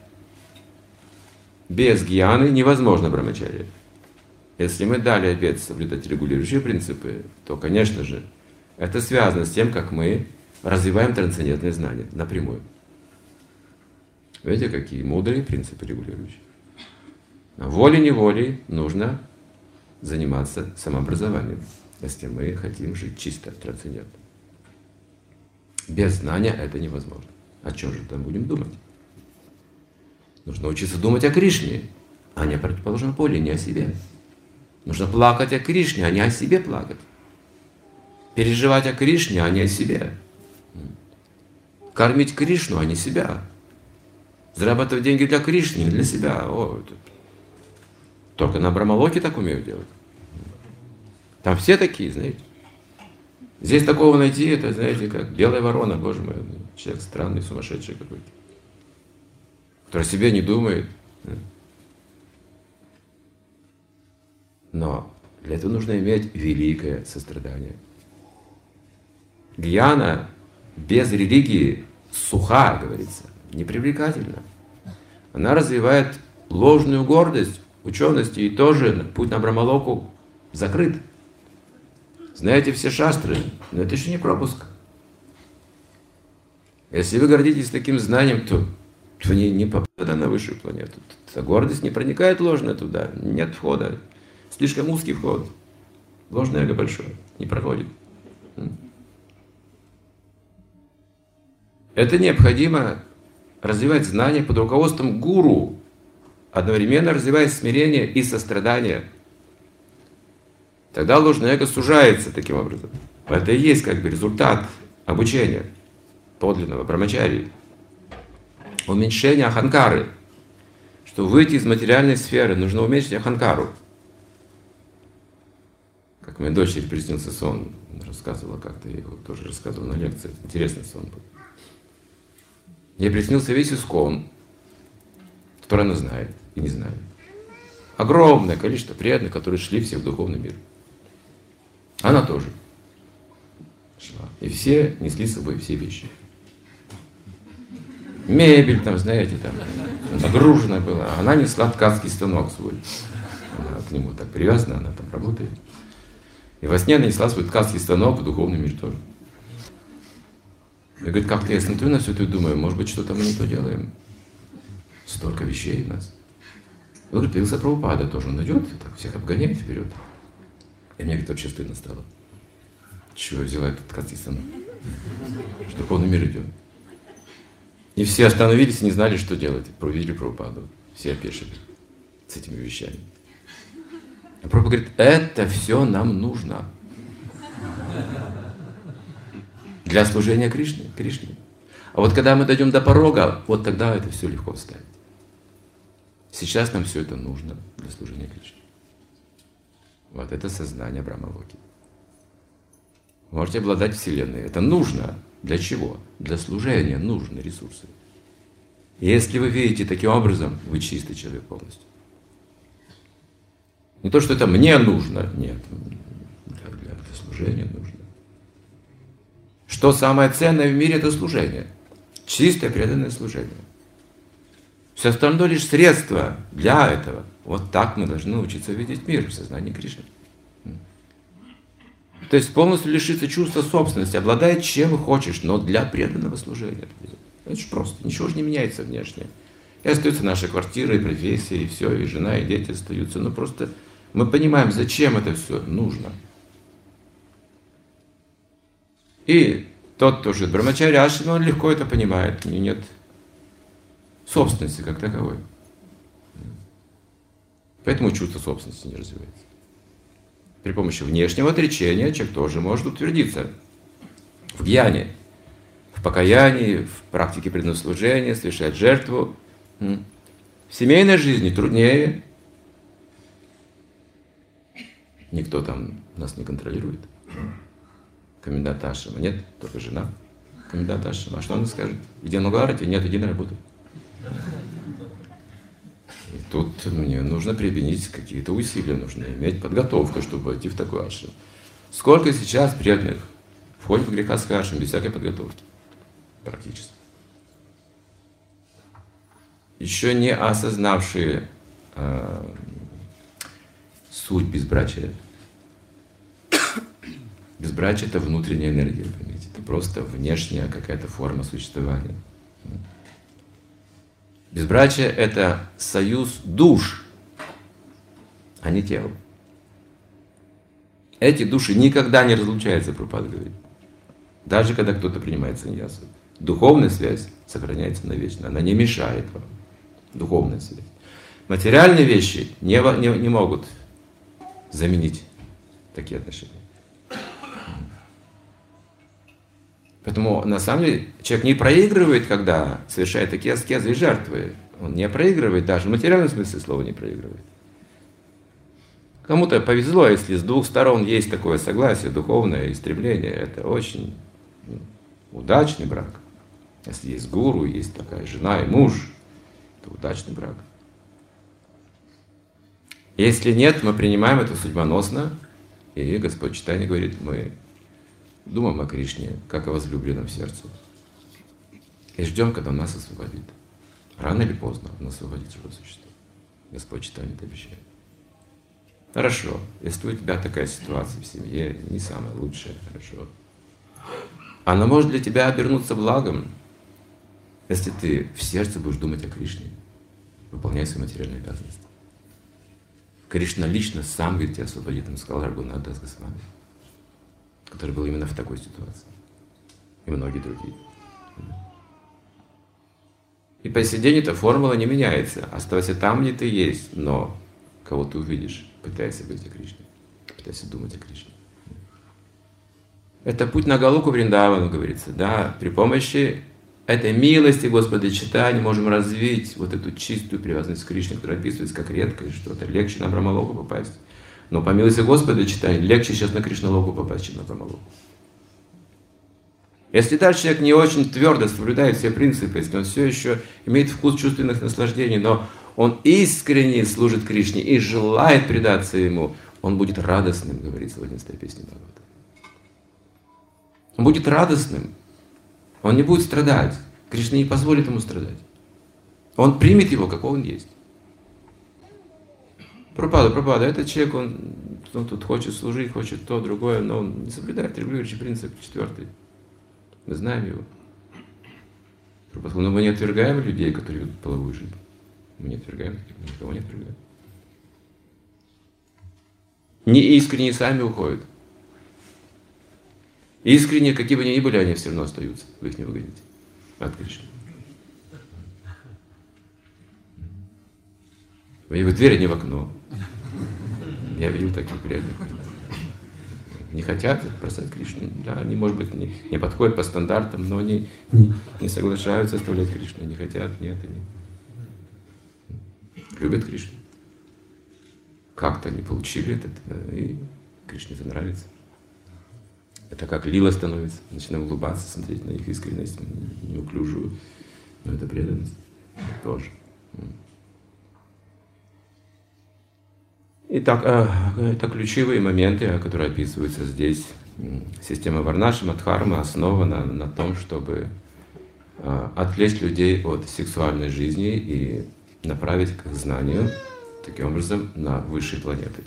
Без гьяны невозможно брамачарья. Если мы дали обет соблюдать регулирующие принципы, то, конечно же, это связано с тем, как мы развиваем трансцендентные знания напрямую. Видите, какие мудрые принципы регулирующие. Волей-неволей нужно заниматься самообразованием, если мы хотим жить чисто, трансцендентно. Без знания это невозможно. О чем же там будем думать? Нужно учиться думать о Кришне, а не о противоположном поле, не о себе. Нужно плакать о Кришне, а не о себе плакать. Переживать о Кришне, а не о себе. Кормить Кришну, а не себя. Зарабатывать деньги для Кришны, не для себя. Только на Брамалоке так умеют делать. Там все такие, знаете. Здесь такого найти, это, знаете, как белая ворона, боже мой, человек странный, сумасшедший какой-то, который о себе не думает. Но для этого нужно иметь великое сострадание. Гьяна без религии суха, говорится, непривлекательна. Она развивает ложную гордость, ученость, и тоже путь на Брамалоку закрыт. Знаете все шастры, но это еще не пропуск. Если вы гордитесь таким знанием, то вы не попадете на высшую планету. Эта гордость не проникает ложно туда, нет входа. Слишком узкий вход. Ложное эго большое, не проходит. Это необходимо развивать знания под руководством гуру, одновременно развивая смирение и сострадание. Тогда ложное эго сужается таким образом. Это и есть как бы результат обучения подлинного брамачарьи. Уменьшение аханкары. Чтобы выйти из материальной сферы, нужно уменьшить аханкару. Как моей дочери приснился сон, рассказывала как-то, я его тоже рассказывал на лекции. Интересный сон был. Ей приснился весь искон, который она знает и не знает. Огромное количество преданных, которые шли все в духовный мир. Она тоже шла. И все несли с собой все вещи. Мебель там, знаете, там нагружена была. Она несла ткацкий станок свой. Она к нему так привязана, она там работает. И во сне она несла свой ткацкий станок в духовный мир тоже. И говорит, как-то я смотрю на все это и думаю, может быть, что-то мы не то делаем. Столько вещей у нас. И вот появился Прабхупада тоже. Он идет, так всех обгоняет вперед. И мне, говорит, вообще стыдно стало. Чего я взяла этот ткацкий станок? Что полный мир идет. И все остановились и не знали, что делать. Увидели Прабхупаду. Все опешили с этими вещами. А Прабхупада говорит, это все нам нужно. Для служения Кришне. А вот когда мы дойдем до порога, вот тогда это все легко вставить. Сейчас нам все это нужно для служения Кришне. Вот это сознание Брамалоки. Можете обладать Вселенной. Это нужно. Для чего? Для служения нужны ресурсы. И если вы видите таким образом, вы чистый человек полностью. Не то, что это мне нужно. Нет. Для служения нужно. что самое ценное в мире — это служение. Чистое преданное служение. Все остальное лишь средство для этого. Вот так мы должны научиться видеть мир в сознании Кришны. То есть полностью лишиться чувства собственности, обладает чем хочешь, но для преданного служения. Это же просто, ничего же не меняется внешне. И остаются наши квартиры, и профессии, и все, и жена, и дети остаются. Но просто мы понимаем, зачем это все нужно. И тот, кто живет Брахмачари Ашраме, он легко это понимает. У него нет собственности как таковой. Поэтому чувство собственности не развивается. При помощи внешнего отречения человек тоже может утвердиться в гьяне, в покаянии, в практике преданного служения, совершать жертву. В семейной жизни труднее. Никто там нас не контролирует. Комендант ашрама нет, только жена комендант ашрама. А что она скажет? Иди на Гарати? Нет, иди на работу. И тут мне нужно применить какие-то усилия, нужно иметь подготовку, чтобы войти в такой ашрам. Сколько сейчас преданных входит в грехастский ашрам без всякой подготовки? Практически. Еще не осознавшие суть безбрачия. Безбрачие — это внутренняя энергия, понимаете? Это просто внешняя какая-то форма существования. Безбрачие — это союз душ, а не тел. Эти души никогда не разлучаются, Прабхупада говорит. Даже когда кто-то принимает саньясу. Духовная связь сохраняется навечно, она не мешает вам. Духовная связь. Материальные вещи не могут заменить такие отношения. Поэтому, на самом деле, человек не проигрывает, когда совершает такие аскезы и жертвы. Он не проигрывает, даже в материальном смысле слова не проигрывает. Кому-то повезло, если с двух сторон есть такое согласие, духовное истребление, это очень удачный брак. Если есть гуру, есть такая жена и муж, это удачный брак. Если нет, мы принимаем это судьбоносно, и Господь Чайтанья говорит, мы думаем о Кришне, как о возлюбленном сердцу. И ждем, когда Он нас освободит. Рано или поздно Он освободит живое существо. Господь Чайтанья это обещает. Хорошо, если у тебя такая ситуация в семье, не самая лучшая, хорошо. Она может для тебя обернуться благом, если ты в сердце будешь думать о Кришне, выполняя свои материальные обязанности. Кришна лично сам, говорит, тебя освободит, он сказал Рагунатха Дас Госвами, который был именно в такой ситуации. И многие другие. И по сей день эта формула не меняется. Оставайся там, где ты есть, но кого ты увидишь, пытайся быть о Кришне, пытайся думать о Кришне. Это путь на Галоку Вриндавану, говорится, да, при помощи этой милости Господа Чайтаньи можем развить вот эту чистую привязанность к Кришне, которая описывается как редкое что-то. Легче на Брахмалоку попасть. Но по милости Господа Чайтаньи легче сейчас на Кришналоку попасть, чем на Брахмалоку. Если даже человек не очень твердо соблюдает все принципы, если он все еще имеет вкус чувственных наслаждений, но он искренне служит Кришне и желает предаться Ему, он будет радостным, говорится в 11-й песне Бхагавата. Он будет радостным. Он не будет страдать. Кришна не позволит ему страдать. Он примет его, какой он есть. Прабхупада, этот человек, он тут хочет служить, хочет то, другое, но он не соблюдает регулирующий принцип 4. Мы знаем его. Но мы не отвергаем людей, которые ведут половую жизнь. Мы не отвергаем, никого не отвергаем. Неискренне сами уходят. Искренне, какие бы они ни были, они все равно остаются. Вы их не выгоните от Кришны. Вы в дверь, а не в окно. Я видел таких преданных. Не хотят бросать Кришну. Да, они, может быть, не подходят по стандартам, но они не соглашаются оставлять Кришну. Не хотят, нет, они любят Кришну. Как-то они получили это, и Кришне это нравится. Это как лила становится. Начинаем улыбаться, смотреть на их искренность, неуклюжую. Но это преданность тоже. Итак, это ключевые моменты, которые описываются здесь, Система Варнашрама, Дхарма основана на том, чтобы отвлечь людей от сексуальной жизни и направить к знанию, таким образом, на высшие планеты.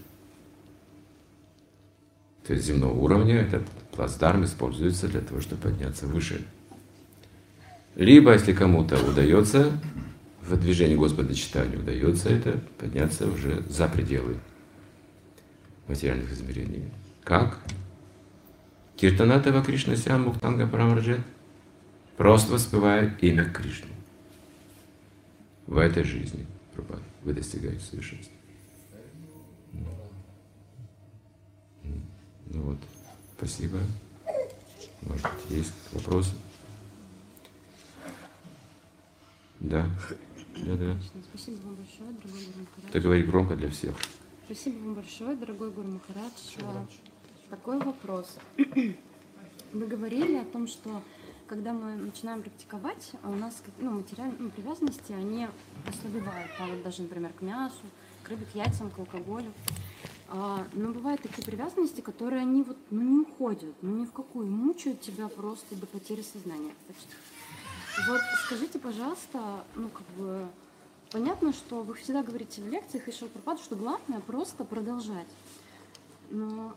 То есть земного уровня этот плацдарм используется для того, чтобы подняться выше. Либо, если кому-то удается, в движении Господа читания удается это, подняться уже за пределы материальных измерений. Как? Киртанатава Кришна Сям Муктанга Парамраджет, просто воспевая имя Кришны. В этой жизни, Прабхупада, вы достигаете совершенства. Ну вот, спасибо. Может быть, есть вопросы? Да. Да. Спасибо вам большое, дорогой Гуру Махарадж. Ты говори громко для всех. Спасибо вам большое, дорогой Гуру Махарадж. Такой вопрос. Вы говорили о том, что когда мы начинаем практиковать, у нас материальные привязанности, они ослабевают. Вот даже, например, к мясу, к рыбе, к яйцам, к алкоголю. Но бывают такие привязанности, которые они не уходят, ни в какую, мучают тебя просто до потери сознания. Вот скажите, пожалуйста, понятно, что вы всегда говорите в лекциях и Шрила Прабхупады, что главное просто продолжать. Но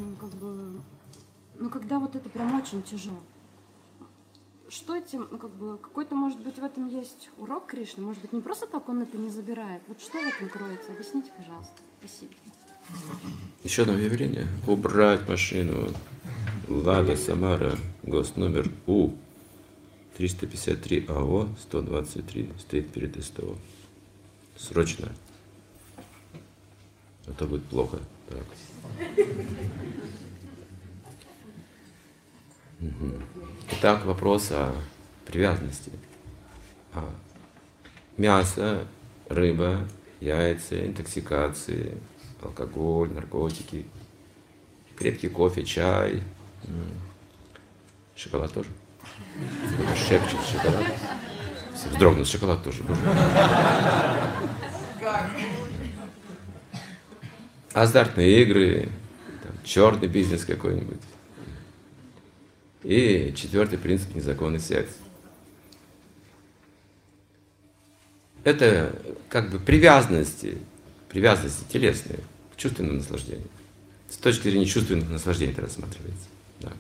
когда вот это прям очень тяжело, что этим, какой-то, может быть, в этом есть урок Кришны, может быть, не просто так он это не забирает. Вот что в этом кроется? Объясните, пожалуйста. Спасибо. Еще одно объявление. Убрать машину Лада Самара, госномер У 353 АО 123 стоит перед СТО. Срочно. Это будет плохо. Так. Итак, вопрос о привязанности. Мясо, рыба, яйца, интоксикации, алкоголь, наркотики, крепкий кофе, чай, шоколад тоже. Кто-то шепчет шоколад. Все вздрогнут, шоколад тоже. Азартные игры, черный бизнес какой-нибудь. И четвертый принцип — незаконный секс. Это привязанности телесные к чувственному наслаждению. С точки зрения чувственных наслаждений это рассматривается. Да.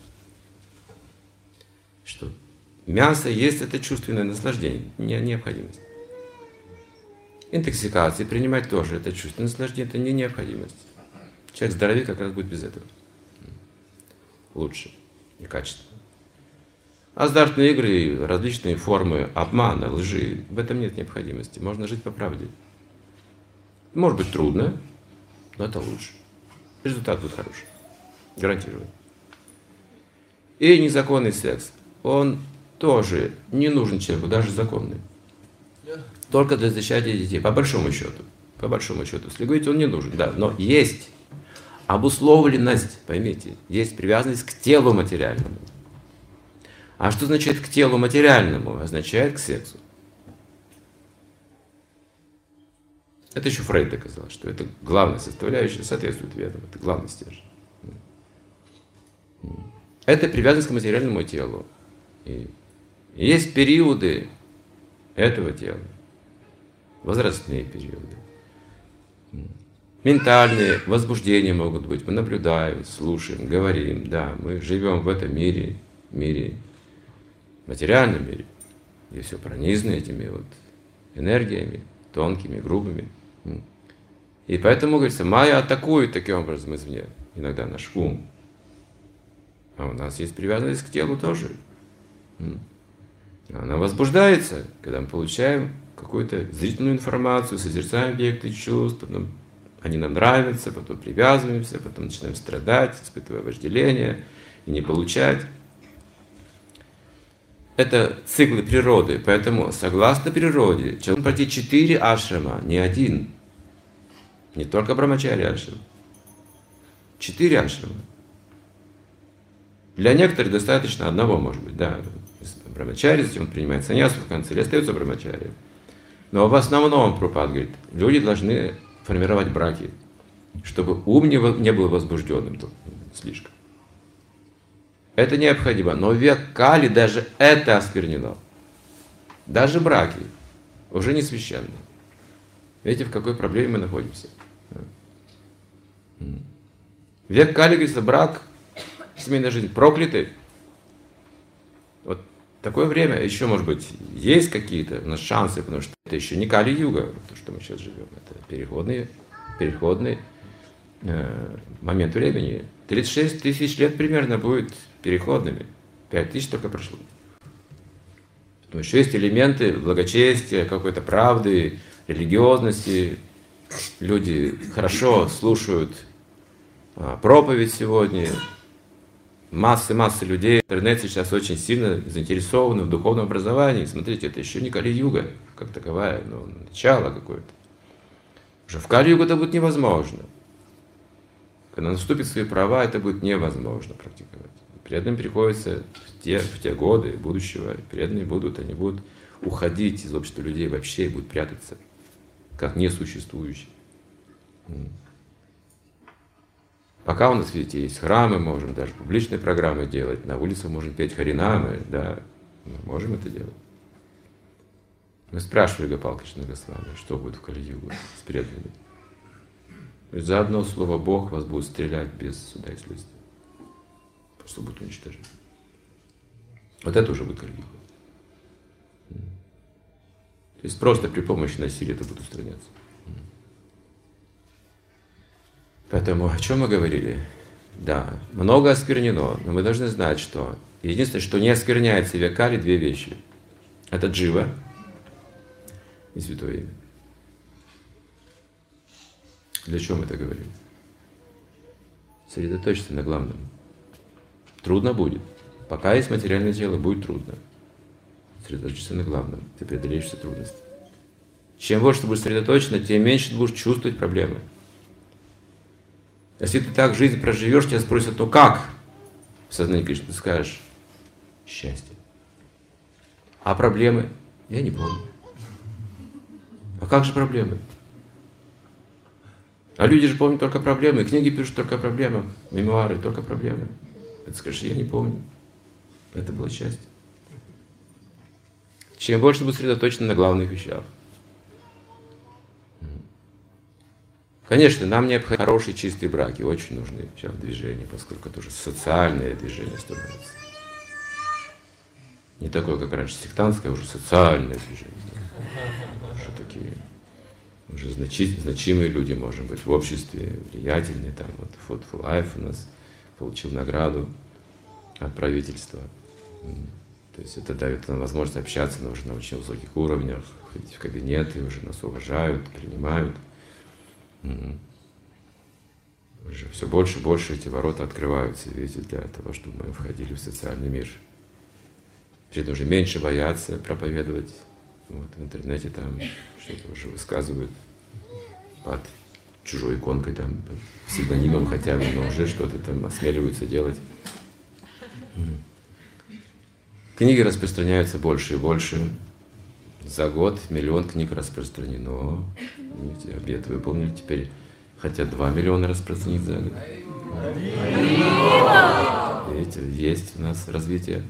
Что мясо есть — это чувственное наслаждение, не необходимость. Интоксикации принимать тоже — это чувственное наслаждение, это не необходимость. Человек здоровее как раз будет без этого. Лучше и качественно. Азартные игры, различные формы обмана, лжи, в этом нет необходимости. Можно жить по правде. Может быть трудно, но это лучше. Результат будет хороший. Гарантирую. И незаконный секс. Он тоже не нужен человеку, даже законный. Только для зачатия детей, по большому счету. По большому счету. Если говорить, он не нужен, да. Но есть обусловленность, поймите, есть привязанность к телу материальному. А что значит к телу материальному? Означает к сексу. Это еще Фрейд доказал, что это главная составляющая, соответствует ведам. Это главный стержень. Это привязанность к материальному телу. И есть периоды этого тела. Возрастные периоды. Ментальные возбуждения могут быть. Мы наблюдаем, слушаем, говорим. Да, мы живем в этом мире, материальном мире, где все пронизано этими энергиями, тонкими, грубыми. И поэтому, говорится, майя атакует таким образом извне, иногда наш ум. А у нас есть привязанность к телу тоже. Она возбуждается, когда мы получаем какую-то зрительную информацию, созерцаем объекты чувств, потом они нам нравятся, потом привязываемся, потом начинаем страдать, испытывая вожделение и не получать. Это циклы природы, поэтому согласно природе человек пройти 4 ашрама, не один, не только брамачари ашрама, 4 ашрама. Для некоторых достаточно одного, может быть, да, брамачари, затем он принимает саньясу в конце, или остается брамачари. Но в основном, Прабхупада говорит, люди должны формировать браки, чтобы ум не был возбужденным слишком. Это необходимо. Но в век Кали даже это осквернено. Даже браки уже не священны. Видите, в какой проблеме мы находимся? В век Кали, говорится, брак, семейная жизнь проклятый. Вот такое время, еще, может быть, есть какие-то у нас шансы, потому что это еще не Кали-юга, то, что мы сейчас живем. Это переходный момент времени. 36 тысяч лет примерно будет переходными. 5 тысяч только прошло. Но еще есть элементы благочестия, какой-то правды, религиозности. Люди хорошо слушают проповедь сегодня. Массы людей в интернете сейчас очень сильно заинтересованы в духовном образовании. Смотрите, это еще не Кали-юга, как таковая, но начало какое-то. Уже в Кали-югу это будет невозможно. Когда наступит свои права, это будет невозможно практиковать. Преданным приходится в те годы будущего, преданные они будут уходить из общества людей вообще и будут прятаться, как несуществующие. Пока у нас, видите, есть храмы, можем даже публичные программы делать, на улицах можем петь харинамы, да, мы можем это делать. Мы спрашивали Гопал Кришна Госвами, что будет в Кали-югу с преданными. За одно слово Бог вас будет стрелять без суда и следствия. Просто будет уничтожен. Вот это уже будет Кали-юга. То есть просто при помощи насилия это будет устраняться. Поэтому о чем мы говорили? Да, много осквернено, но мы должны знать, что единственное, что не оскверняется в век Кали, две вещи. Это джива и святое имя. Для чего мы это говорим? Сосредоточься на главном. Трудно будет. Пока есть материальное тело, будет трудно. Сосредоточься на главном. Ты преодолеешь все трудности. Чем больше ты будешь сосредоточен, тем меньше ты будешь чувствовать проблемы. Если ты так жизнь проживешь, тебя спросят, ну как? В сознании Кришны ты скажешь, счастье. А проблемы? Я не помню. А как же проблемы? А люди же помнят только проблемы, книги пишут только о проблемах, мемуары только проблемы. Ты скажешь, я не помню. Это было счастье. Чем больше ты будешь сосредоточен на главных вещах. Конечно, нам необходимы хорошие, чистые браки, очень нужны сейчас в движении, поскольку это уже социальное движение становится. Не такое, как раньше, сектантское, а уже социальное движение. Что такие уже значимые люди, может быть, в обществе, влиятельные. Там вот Food for Life у нас получил награду от правительства. То есть это дает нам возможность общаться уже на очень высоких уровнях, ходить в кабинеты, уже нас уважают, принимают. Уже все больше и больше эти ворота открываются, видите, для того, чтобы мы входили в социальный мир. При этом уже меньше боятся проповедовать. Вот, в интернете там что-то уже высказывают под чужой иконкой, там, под псевдонимом хотя бы, но уже что-то там осмеливаются делать. Книги распространяются больше и больше. За год 1 миллион книг распространено. Видите, обет выполнили. Теперь хотят 2 миллиона распространить за год. Видите, есть у нас развитие.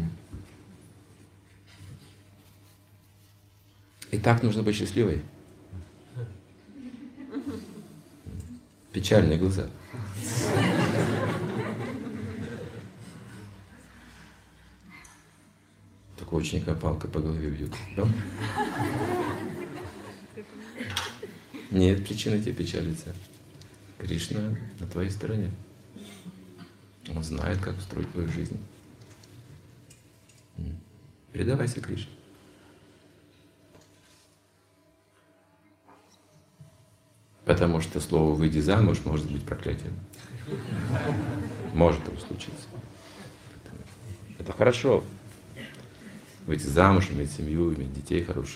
И так нужно быть счастливой. Печальные глаза. Такого ученика палка по голове бьют. Да? Нет причины тебе печалиться. Кришна на твоей стороне. Он знает, как устроить твою жизнь. Предавайся Кришне. Потому что слово «выйди замуж» может быть проклятием. Может это случиться. Это хорошо. Выйти замуж, иметь семью, иметь детей хороших.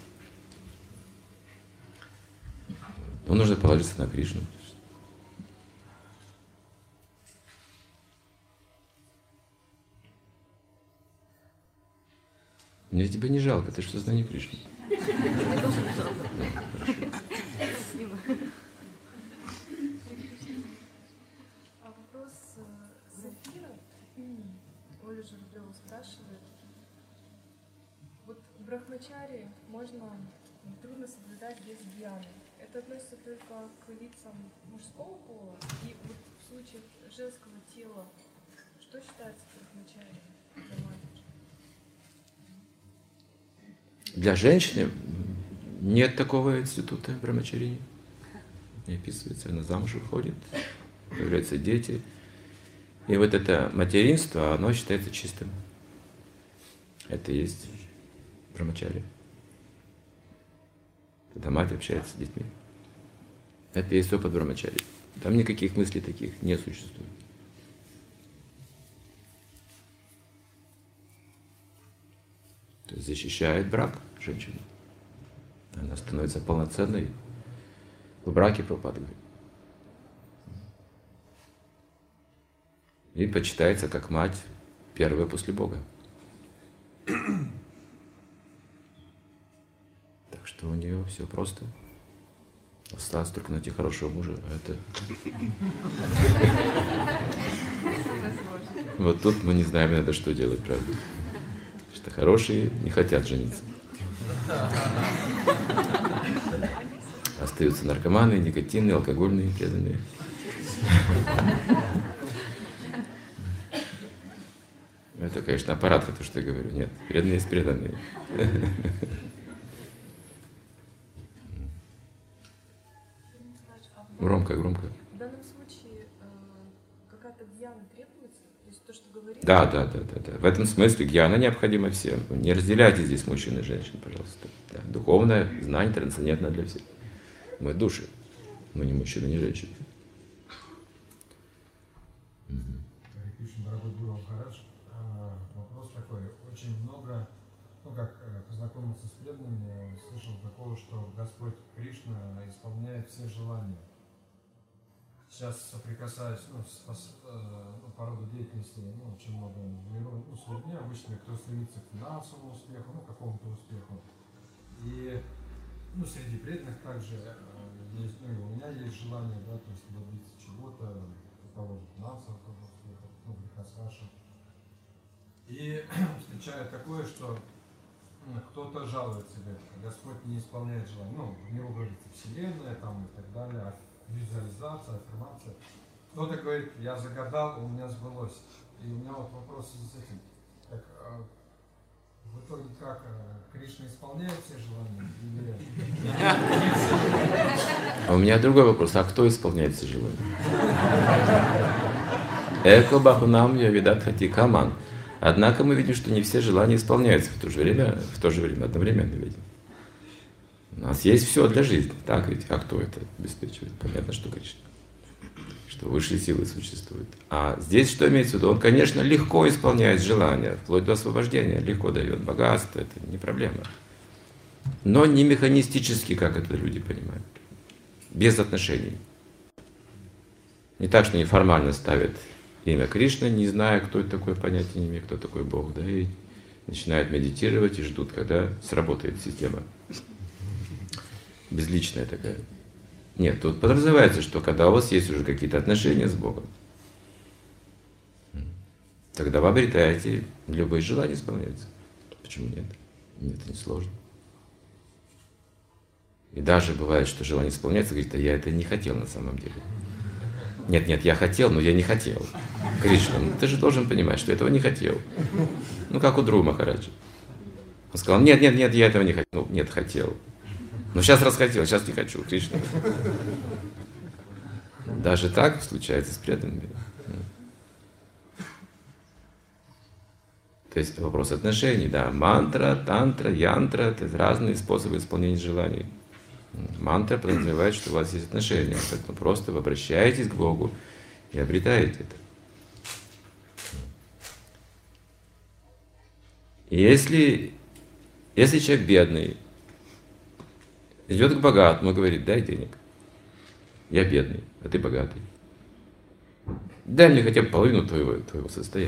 Но нужно положиться на Кришну. Мне тебя не жалко, ты же в сознании Кришны. А вопрос Зафира. брахмачари трудно соблюдать без гьяны. Это относится только к лицам мужского пола, и вот в случае женского тела, что считается брахмачари для матери? Для женщины нет такого института брахмачарьи. Не описывается, она замуж выходит, появляются дети. И вот это материнство, оно считается чистым. Это и есть брахмачарья. Когда мать общается с детьми. Это и есть опыт брахмачарьи. Там никаких мыслей таких не существует. То есть защищает брак женщину. Она становится полноценной в браке, Прабхупада говорит. И почитается как мать первая после Бога. Так что у нее все просто. Осталось только найти хорошего мужа, а это... Вот тут мы не знаем, надо что делать, правда. Что хорошие не хотят жениться. Остаются наркоманы, никотинные, алкогольные, преданные. Это, конечно, аппарат, то, что я говорю. Нет, преданные есть преданные. Громко, громко. В данном случае какая-то гьяна требуется? То есть то, что говорили? Да. В этом смысле гьяна необходима всем. Не разделяйте здесь мужчин и женщин, пожалуйста. Да. Духовное знание трансцендентно для всех. Мы души. Мы не мужчины, не женщины. Дорогой Гуру Махарадж, вопрос такой. Очень много, как познакомиться с преданными, слышал такого, что Господь Кришна исполняет все желания. Сейчас соприкасаясь по роду деятельности, очень много с людьми обычно, кто стремится к финансовому успеху, какому-то успеху. И среди преданных также есть, и у меня есть желание, то есть добиться чего-то, того же финансового успеха, греха Саши. И встречаю такое, что кто-то жалуется, говорит, Господь не исполняет желание. В него говорится Вселенная и так далее, визуализация, аффирмация. Кто-то говорит, я загадал, у меня сбылось. И у меня вопрос с этим. Так, в итоге как? Кришна исполняет все желания? А у меня другой вопрос. А кто исполняет все желания? Эко бахунам я видат хати каман. Однако мы видим, что не все желания исполняются в то же время одновременно видим. У нас есть все для жизни, так ведь? А кто это обеспечивает? Понятно, что Кришна. Что высшие силы существуют. А здесь что имеется в виду? Он, конечно, легко исполняет желания, вплоть до освобождения, легко дает богатство, это не проблема. Но не механистически, как это люди понимают. Без отношений. Не так, что они формально ставят имя Кришны, не зная, кто это такой, понятия не имея, кто такой Бог, да, и начинают медитировать и ждут, когда сработает система. Безличная такая. Нет, тут подразумевается, что когда у вас есть уже какие-то отношения с Богом, тогда вы обретаете, любые желания исполняются. Почему нет? Нет, это не сложно. И даже бывает, что желание исполняется, говорит, а я это не хотел на самом деле. Нет, я хотел, но я не хотел. Кришна, ты же должен понимать, что этого не хотел. Как у Дру Махараджа. Он сказал, нет, я этого не хотел. Нет, хотел. Но сейчас расхотел, сейчас не хочу, Кришна. Даже так случается с преданными. То есть вопрос отношений, да. Мантра, тантра, янтра — это разные способы исполнения желаний. Мантра подразумевает, что у вас есть отношения, поэтому просто вы обращаетесь к Богу и обретаете это. И если человек бедный идет к богатому и говорит, дай денег, я бедный, а ты богатый, дай мне хотя бы половину твоего состояния.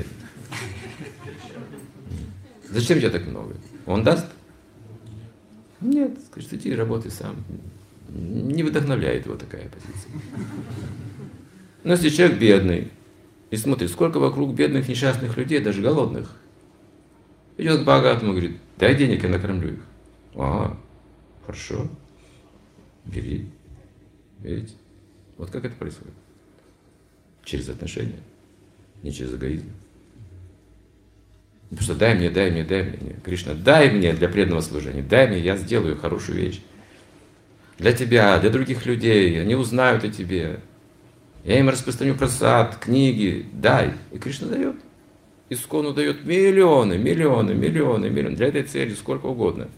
Зачем тебе так много? Он даст? Нет, скажет, иди работай сам. Не вдохновляет его такая позиция. Но если человек бедный, и смотрит, сколько вокруг бедных, несчастных людей, даже голодных, идет к богатому и говорит, дай денег, я накормлю их. Хорошо, бери. Видите? Вот как это происходит. Через отношения, не через эгоизм. Потому что дай мне. Нет, Кришна, дай мне для преданного служения, дай мне, я сделаю хорошую вещь. Для тебя, для других людей, они узнают о тебе. Я им распространю прасад, книги, дай. И Кришна дает. Искону дает миллионы. Для этой цели сколько угодно.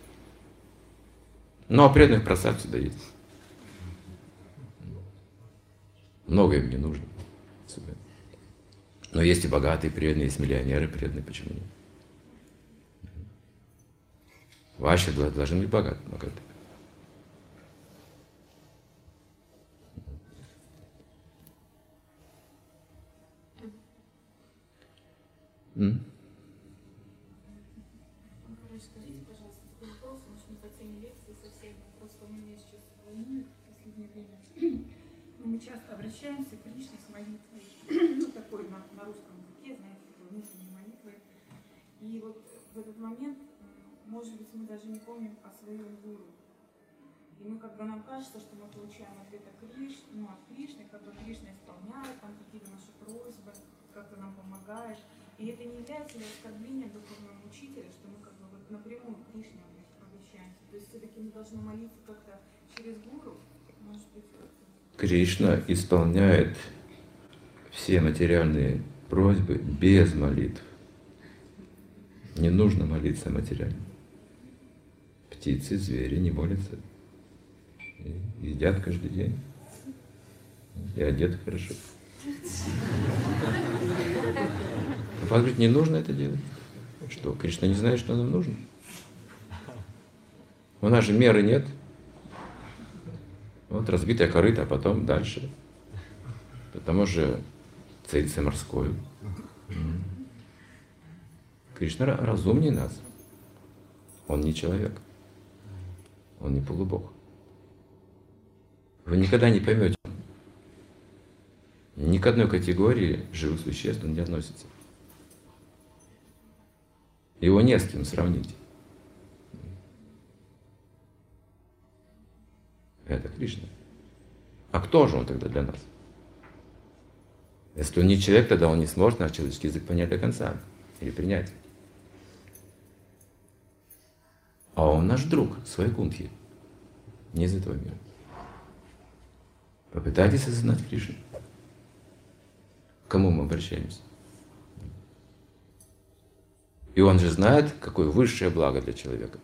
Но преданных прасад всегда есть. Много им не нужно. Но есть и богатые преданные, есть миллионеры преданные, почему нет? Ваши должны быть богатые. Скажите, пожалуйста, такой вопрос, может, не по теме лекции совсем, просто у меня сейчас волнует в последнее время. Мы часто обращаемся к Кришне с молитвой, такой на русском языке, знаете, такой внутренней молитвой. И вот в этот момент, может быть, мы даже не помним о своем гуру. И мы, как бы, нам кажется, что мы получаем ответ от Кришны, как бы Кришна исполняет там какие-то наши просьбы, как-то нам помогает. И это не является ли оскорблением духовного учителя, что мы как бы вот напрямую к Кришне обращаемся. То есть все-таки мы должны молиться как-то через гуру, может быть. Кришна исполняет все материальные просьбы без молитв. Не нужно молиться материально. Птицы, звери не молятся. И едят каждый день. И одеты хорошо. Прабхупада говорит, не нужно это делать. Что, Кришна не знает, что нам нужно? У нас же меры нет. Вот разбитая корыто, а потом дальше. Потому же царица морской. Кришна разумнее нас. Он не человек. Он не полубог. Вы никогда не поймете. Ни к одной категории живых существ он не относится. Его не с кем сравнить. Это Кришна. А кто же он тогда для нас? Если он не человек, тогда он не сможет наш человеческий язык понять до конца или принять. А он наш друг, свой кунтхи, не из этого мира. Попытайтесь осознать Кришну. К кому мы обращаемся? И он же знает, какое высшее благо для человека.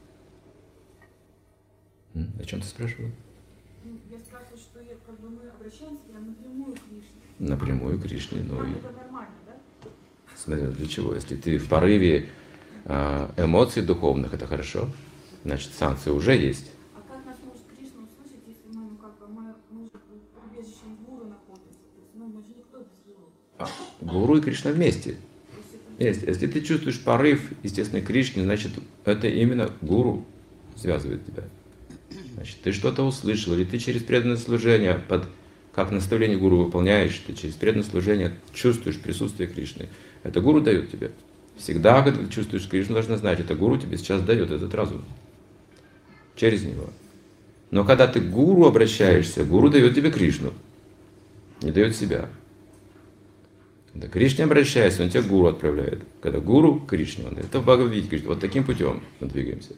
О чем ты спрашивал? Я спрашиваю, что как бы мы обращаемся прямо напрямую к Кришне. Напрямую к Кришне. Ну и... Это нормально, да? Смотри, для чего? Если ты в порыве эмоций духовных, это хорошо. Значит, санкции уже есть. А как нас может Кришна услышать, если мы, мы же в убежище гуру находимся? То есть, мы же никто без гуру. Гуру и Кришна вместе. Если ты чувствуешь порыв, естественно, Кришне, значит, это именно гуру связывает тебя. Значит, ты что-то услышал, или ты через преданное служение, как наставление гуру выполняешь, ты через преданное служение чувствуешь присутствие Кришны. Это гуру дает тебе. Всегда, когда ты чувствуешь Кришну, должна знать, это гуру тебе сейчас дает этот разум. Через него. Но когда ты к гуру обращаешься, гуру дает тебе Кришну. Не дает себя. Когда к Кришне обращаешься, он тебя к гуру отправляет. Когда гуру к Кришне, это в Бхагавад-гите говорит, вот таким путем мы двигаемся.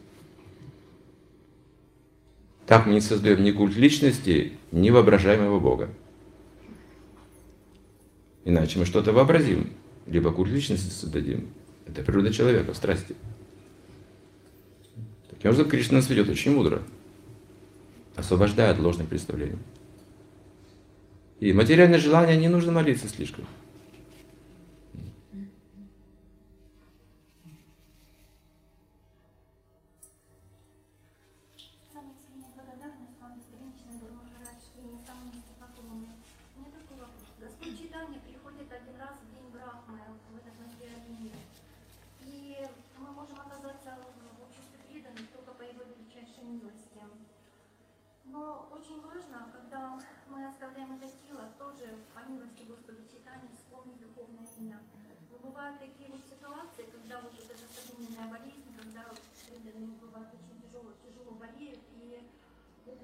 Так мы не создаем ни культ личности, ни воображаемого Бога. Иначе мы что-то вообразим, либо культ личности создадим. Это природа человека в страсти. Таким образом, Кришна нас ведет очень мудро, освобождая от ложных представлений. И материальное желание не нужно молиться слишком. Но очень важно, когда мы оставляем это тело, тоже по милости Господа читания вспомнить духовное имя. Но бывают такие вот ситуации, когда вот эта современная болезнь, когда преданные бывают очень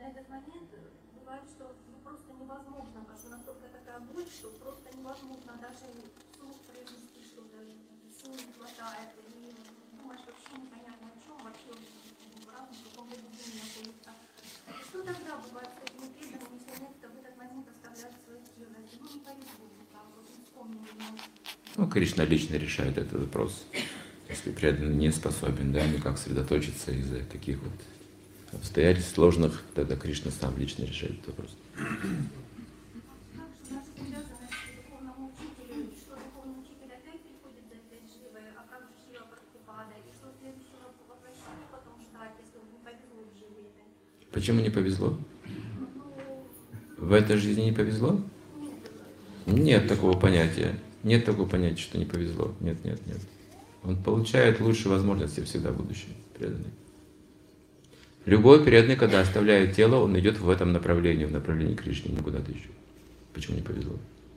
этот момент бывает, что просто невозможно, потому что настолько такая боль, что просто невозможно даже вслух произнести что-то, сил не хватает, и думаешь вообще непонятно о чем, вообще в разном каком-то движении находится. Что тогда бывает с этими преданными, если некто в этот момент оставляет свое тело? Ну, не повезло, там, вот не вспомнили, Ну, Кришна лично решает этот вопрос. Если преданный не способен, да, никак сосредоточиться из-за таких вот обстоятельств сложных, тогда Кришна сам лично решает этот вопрос. наша привязанность к духовному учителю, что духовный учитель опять приходит за этой живой, а как же Шрила Прабхупада, и что следующего воплощения потом ждать, если он не повезло в жизни? Почему не повезло? В этой жизни не повезло? Нет такого понятия. Нет такого понятия, что не повезло. Нет, нет, нет. Он получает лучшие возможности всегда в будущем, преданный. Любой преданный, когда оставляет тело, он идет в этом направлении, в направлении Кришны, не куда-то еще. Почему не повезло?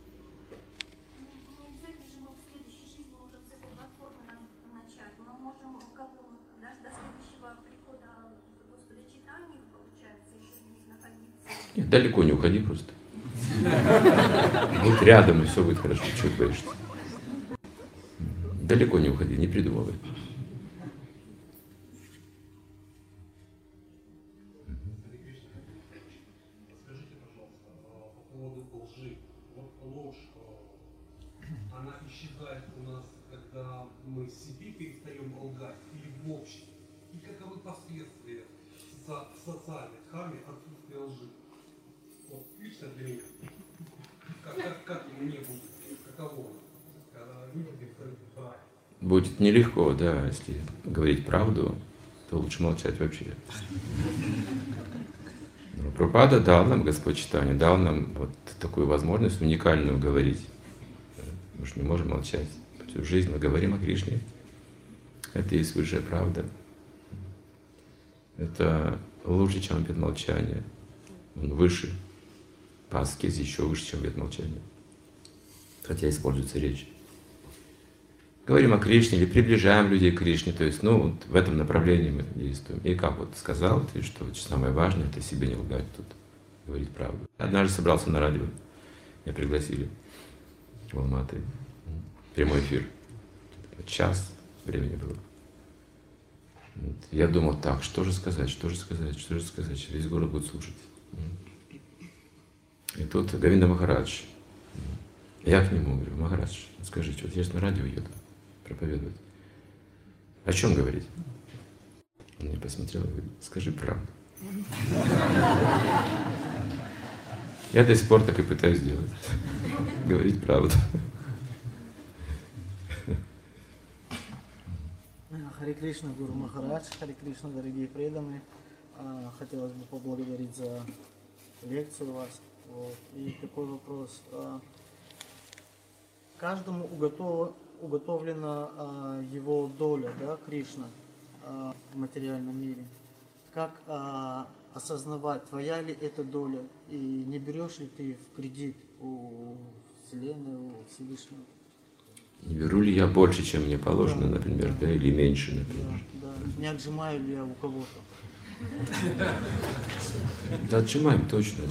Нет, далеко не уходи просто. Будь рядом, и все будет хорошо. Чего ты боишься? Далеко не уходи, не придумывай. Скажите, пожалуйста, по поводу лжи. Вот ложь, она исчезает у нас, когда мы себе перестаем лгать или в обществе. И каковы последствия в социальной карме отсутствия лжи? Вот лично для меня. Как мне будет? Каково? Не будет правильно. Будет нелегко, да, если говорить правду, то лучше молчать вообще. Но Прабхупада дал нам, Господь Чайтанья, дал нам вот такую возможность уникальную говорить. Мы же не можем молчать. Всю жизнь мы говорим о Кришне. Это и есть высшая правда. Это лучше, чем обет молчания. Он выше. По аскезе еще выше, чем обет молчания. Хотя используется речь. Говорим о Кришне или приближаем людей к Кришне, то есть, ну, вот в этом направлении мы действуем. И как вот сказал ты, что самое важное, это себе не лгать тут, говорить правду. Однажды собрался на радио, меня пригласили в Алматы, прямой эфир, час времени было. Вот. Я думал, так, что же сказать, весь город будет слушать. И тут Говинда Махарадж, я к нему говорю, Махарадж, скажите, вот я же на радио еду проповедовать. О чем говорить? Он мне посмотрел и говорит, скажи правду. Я до сих пор так и пытаюсь делать. Говорить правду. Харе Кришна, Гуру Махарадж, Харе Кришна, дорогие преданные. Хотелось бы поблагодарить за лекцию вас. Вот. И такой вопрос. Каждому уготовлена его доля, да, Кришна, в материальном мире. Как осознавать, твоя ли это доля, и не берешь ли ты в кредит у Вселенной, у Всевышнего? Не беру ли я больше, чем мне положено, да, например, да, или меньше, например? Да, да. Не отжимаю ли я у кого-то? Да, отжимаем, точно.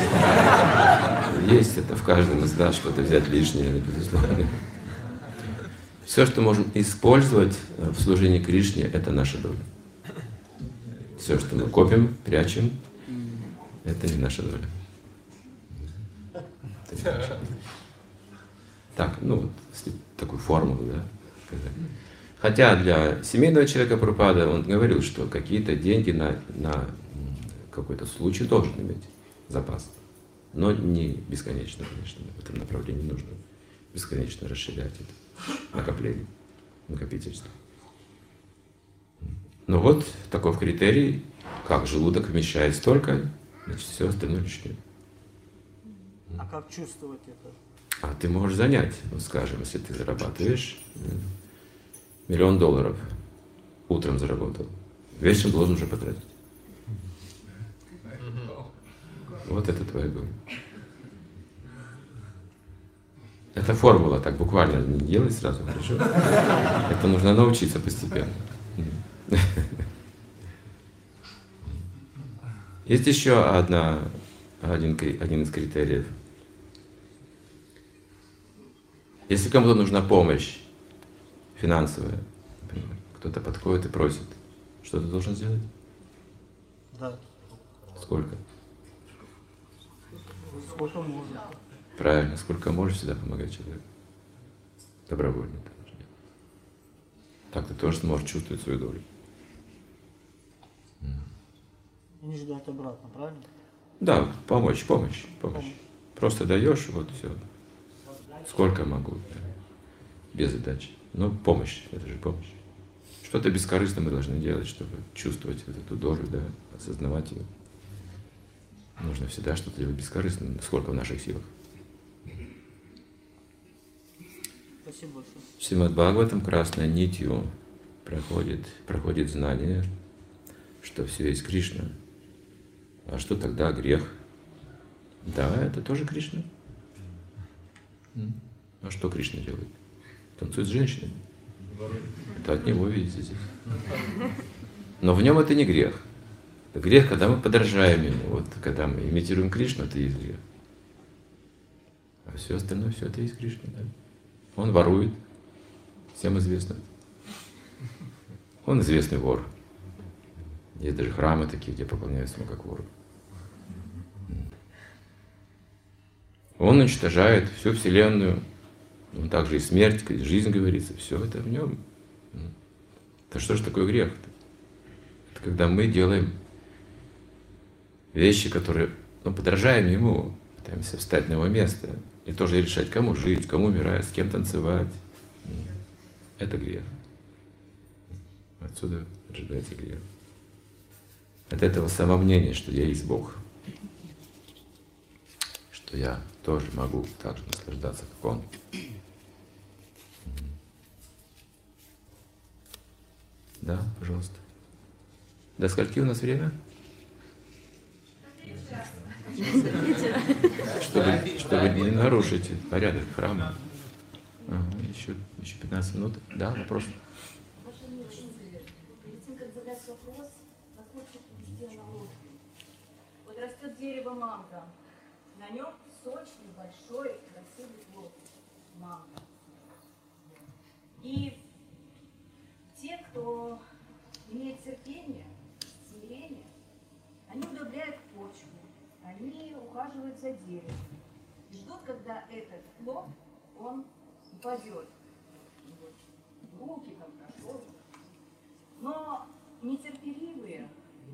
Есть это в каждом из нас, что-то взять лишнее, безусловно. Все, что можем использовать в служении Кришне, это наша доля. Все, что мы копим, прячем, это не наша доля. Так, ну вот, такую формулу, да, сказать. Хотя для семейного человека Прабхупада он говорил, что какие-то деньги на какой-то случай должен иметь запас. Но не бесконечно, конечно, в этом направлении нужно бесконечно расширять это накопление, накопительство. Но вот такой критерий, как желудок вмещает столько, значит, все остальное лишнее. А как чувствовать это? А ты можешь занять, ну, скажем, если ты зарабатываешь $1 миллион, утром заработал, вечером должен уже потратить. Вот это твоя доля. Это формула, так буквально не делай сразу, хорошо? Это нужно научиться постепенно. Есть еще один из критериев. Если кому-то нужна помощь финансовая, например, кто-то подходит и просит, что ты должен сделать? Да. Сколько? Сколько можно. Правильно, сколько можешь, всегда помогать человеку. Добровольно это нужно делать. Так ты тоже сможешь чувствовать свою долю. И не ждать обратно, правильно? Да, помощь. Просто даешь, вот все. Сколько могу, да. Без задачи. Но помощь, это же помощь. Что-то бескорыстно мы должны делать, чтобы чувствовать вот эту долю, да, осознавать ее. Нужно всегда что-то делать бескорыстно, сколько в наших силах. Спасибо большое. В Шримад Бхагаватам красной нитью проходит знание, что все есть Кришна. А что тогда грех? Да, это тоже Кришна. А что Кришна делает? Танцует с женщинами. Это от него, видите, здесь. Но в нем это не грех. Это грех, когда мы подражаем ему. Вот когда мы имитируем Кришну, это и есть грех. А все остальное, все это и есть Кришна, да. Он ворует, всем известно. Он известный вор. Есть даже храмы такие, где поклоняются ему как вору. Он уничтожает всю Вселенную. Он также и смерть, и жизнь, говорится. Все это в нем. Это что же такое грех? Это когда мы делаем вещи, которые, подражаем ему, пытаемся встать на его место. И тоже решать, кому жить, кому умирать, с кем танцевать. Это грех. Отсюда рождается грех. От этого самомнения, что я есть Бог. Что я тоже могу так же наслаждаться, как Он. Да, пожалуйста. До скольки у нас время? Чтобы не нарушить порядок храма. Ага, еще 15 минут. Да, вопрос? Перед тем, как задать вопрос, посмотрите везде на лодке. Вот растет дерево манго. На нем сочный, большой, красивый плод манго. И те, кто имеет терпение, смирение, они удобряют почву, они ухаживают за деревом и ждут, когда этот плод, он упадет. Вот, в руки там прошел. Но нетерпеливые,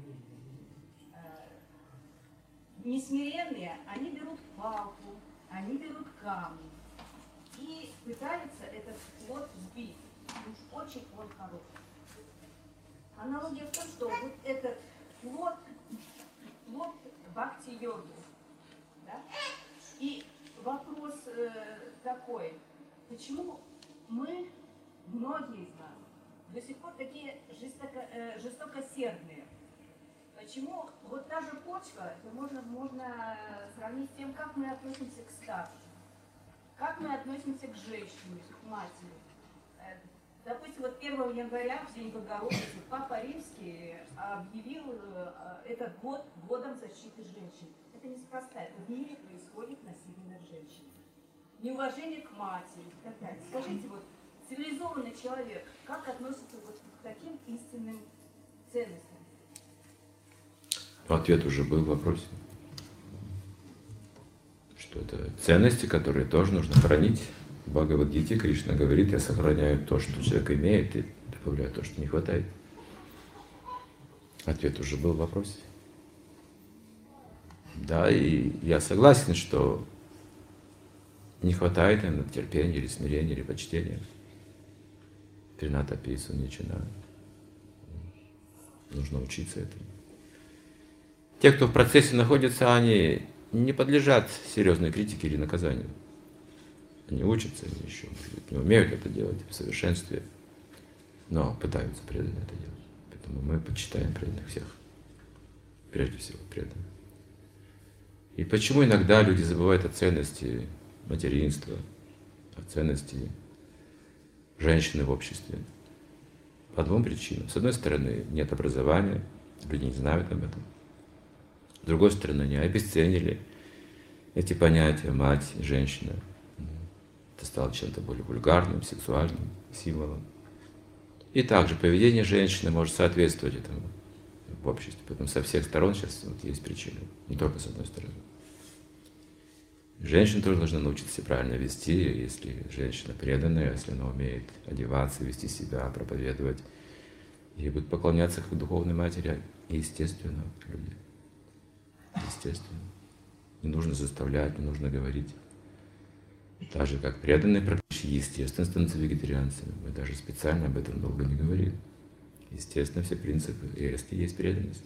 несмиренные, они берут палку, они берут камни и пытаются этот плод сбить. Уж очень он хороший. Аналогия в том, что вот этот плод бхакти-йоги. Да? И вопрос такой, почему мы, многие из нас, до сих пор такие жестокосердные? Почему вот та же почва, это можно сравнить с тем, как мы относимся к старшим, как мы относимся к женщине, к матери. Допустим, вот 1 января, в День Богородицы, Папа Римский объявил этот год годом защиты женщин. Это неспроста, это в мире происходит насилие над женщиной. Неуважение к матери и так далее. Скажите, вот цивилизованный человек, как относится вот к таким истинным ценностям? Ответ уже был в вопросе. Что это ценности, которые тоже нужно хранить. В Бхагавад-гите Кришна говорит, я сохраняю то, что человек имеет, и добавляю то, что не хватает. Ответ уже был в вопросе. Да, и я согласен, что не хватает наверное, терпения, или смирения, или почтения. Трината Пису Ничина. Нужно учиться этому. Те, кто в процессе находится, они не подлежат серьезной критике или наказанию. Они учатся, они еще не умеют это делать в совершенстве, но пытаются преданно это делать. Поэтому мы почитаем преданных всех, прежде всего преданных. И почему иногда люди забывают о ценности материнства, о ценности женщины в обществе? По двум причинам. С одной стороны, нет образования, люди не знают об этом. С другой стороны, они обесценили эти понятия мать и женщина. Это стало чем-то более вульгарным, сексуальным символом. И также поведение женщины может соответствовать этому в обществе. Поэтому со всех сторон сейчас вот есть причины, не только с одной стороны. Женщина тоже должна научиться себя правильно вести, если женщина преданная, если она умеет одеваться, вести себя, проповедовать, ей будет поклоняться как духовной матери, естественно, люди. Естественно. Не нужно заставлять, не нужно говорить. Так же, как преданные практически естественно становятся вегетарианцами. Мы даже специально об этом долго не говорили. Естественно, все принципы, если есть преданность.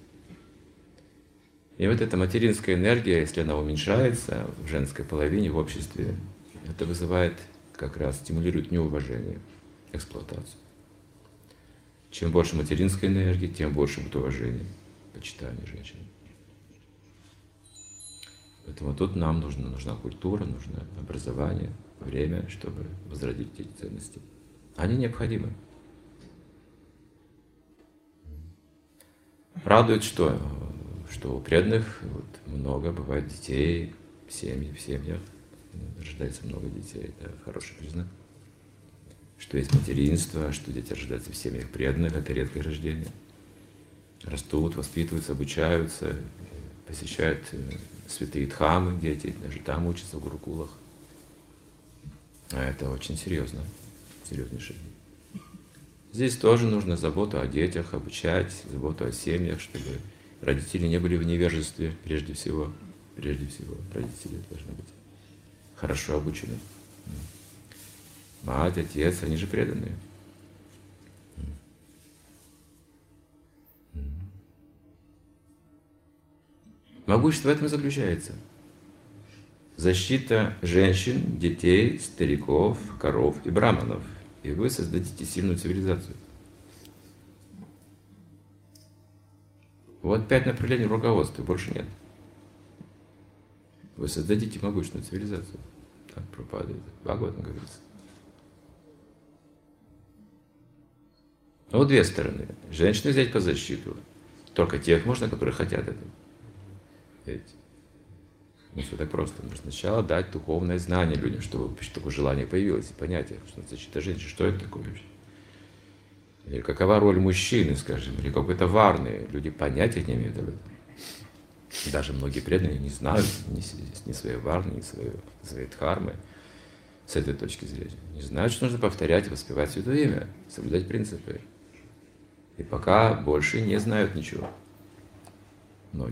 И вот эта материнская энергия, если она уменьшается в женской половине в обществе, это вызывает, как раз стимулирует неуважение, эксплуатацию. Чем больше материнской энергии, тем больше будет уважения, почитания женщины. Поэтому тут нам нужна культура, нужно образование, время, чтобы возродить эти ценности. Они необходимы. Радует, что у преданных много бывает детей, в семьях рождается много детей. Это хороший признак. Что есть материнство, что дети рождаются в семьях преданных, это редкое рождение. Растут, воспитываются, обучаются, посещают святые дхамы, дети даже там учатся в гурукулах. А это очень серьезно, серьезнейшее. Здесь тоже нужно заботу о детях, обучать, заботу о семьях, чтобы родители не были в невежестве, прежде всего. Прежде всего, родители должны быть хорошо обучены. Мать, отец, они же преданные. Могущество в этом заключается. Защита женщин, детей, стариков, коров и браманов. И вы создадите сильную цивилизацию. Вот 5 направлений руководства, больше нет. Вы создадите могущественную цивилизацию. Так пропадает. Бхагаватам говорится. Вот две стороны. Женщины взять по защиту. Только тех можно, которые хотят этого. Видите? Ну, все так просто. Нужно сначала дать духовное знание людям, чтобы такое желание появилось, и понятие, что защита женщин, что это такое вообще. Или какова роль мужчины, скажем, или какой-то варны. Люди понятия не имеют об этом. Даже многие преданные не знают ни своей варны, ни своей дхармы с этой точки зрения. Не знают, что нужно повторять и воспевать святое имя, соблюдать принципы. И пока больше не знают ничего. Многие.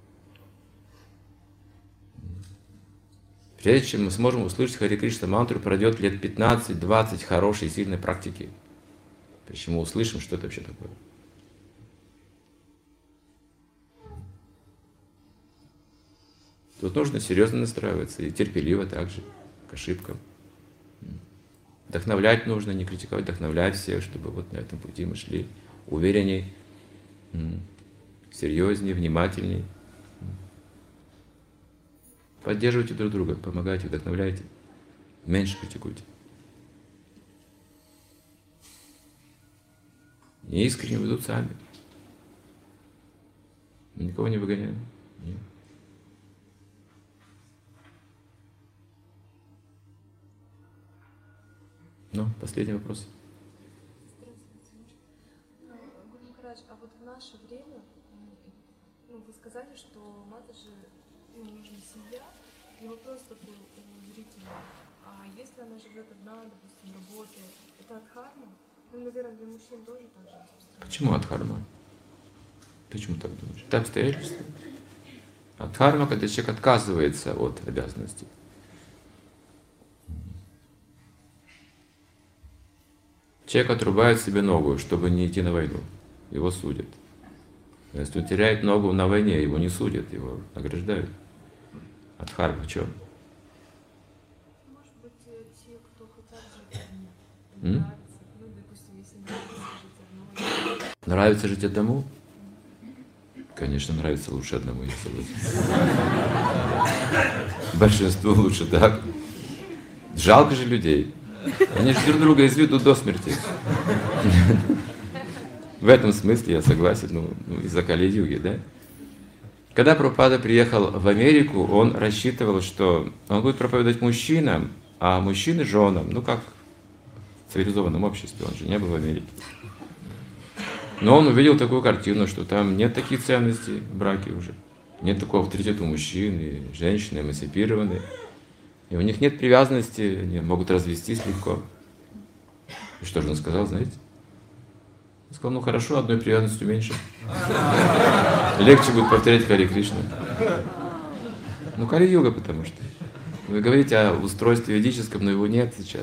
Прежде чем мы сможем услышать Харе Кришна мантру, пройдет лет 15-20 хорошей, сильной практики. Прежде мы услышим, что это вообще такое. Тут нужно серьезно настраиваться и терпеливо также к ошибкам. Вдохновлять нужно, не критиковать, вдохновлять всех, чтобы вот на этом пути мы шли уверенней, серьезнее, внимательней. Поддерживайте друг друга, помогайте, вдохновляйте, меньше критикуйте. И искренне ведут сами. Никого не выгоняем. Нет. Ну, последний вопрос. Гуру Махарадж, а вот в наше время, вы сказали, что Матаджи нужна семья, и вопрос такой зрительный. А если она живет одна, допустим, работает, это адхарма? Ну, наверное, для мужчин тоже так же распространено. Почему адхарма? Почему так думаешь? Это обстоятельства. Адхарма, когда человек отказывается от обязанностей. Человек отрубает себе ногу, чтобы не идти на войну. Его судят. Если он теряет ногу на войне, его не судят, его награждают. Адхарма в чем? Может быть, те, кто хотят жить одни, нравится, допустим, если нравится жить одной. Нравится жить одному? Конечно, нравится лучше одному, я согласен. Большинству лучше так. Жалко же людей. Они же друг друга изведут до смерти. В этом смысле я согласен, из-за Кали-юги, да? Когда Прабхупада приехал в Америку, он рассчитывал, что он будет проповедовать мужчинам, а мужчины женам, ну как в цивилизованном обществе, он же не был в Америке. Но он увидел такую картину, что там нет таких ценностей в браке уже. Нет такого авторитета у мужчин, и женщины эмансипированы. И у них нет привязанности, они могут развестись легко. И что же он сказал, знаете? Он сказал, ну хорошо, одной привязанностью меньше. Легче будет повторять Харе Кришна. Ну, Кали-юга, потому что. Вы говорите о устройстве ведическом, но его нет сейчас.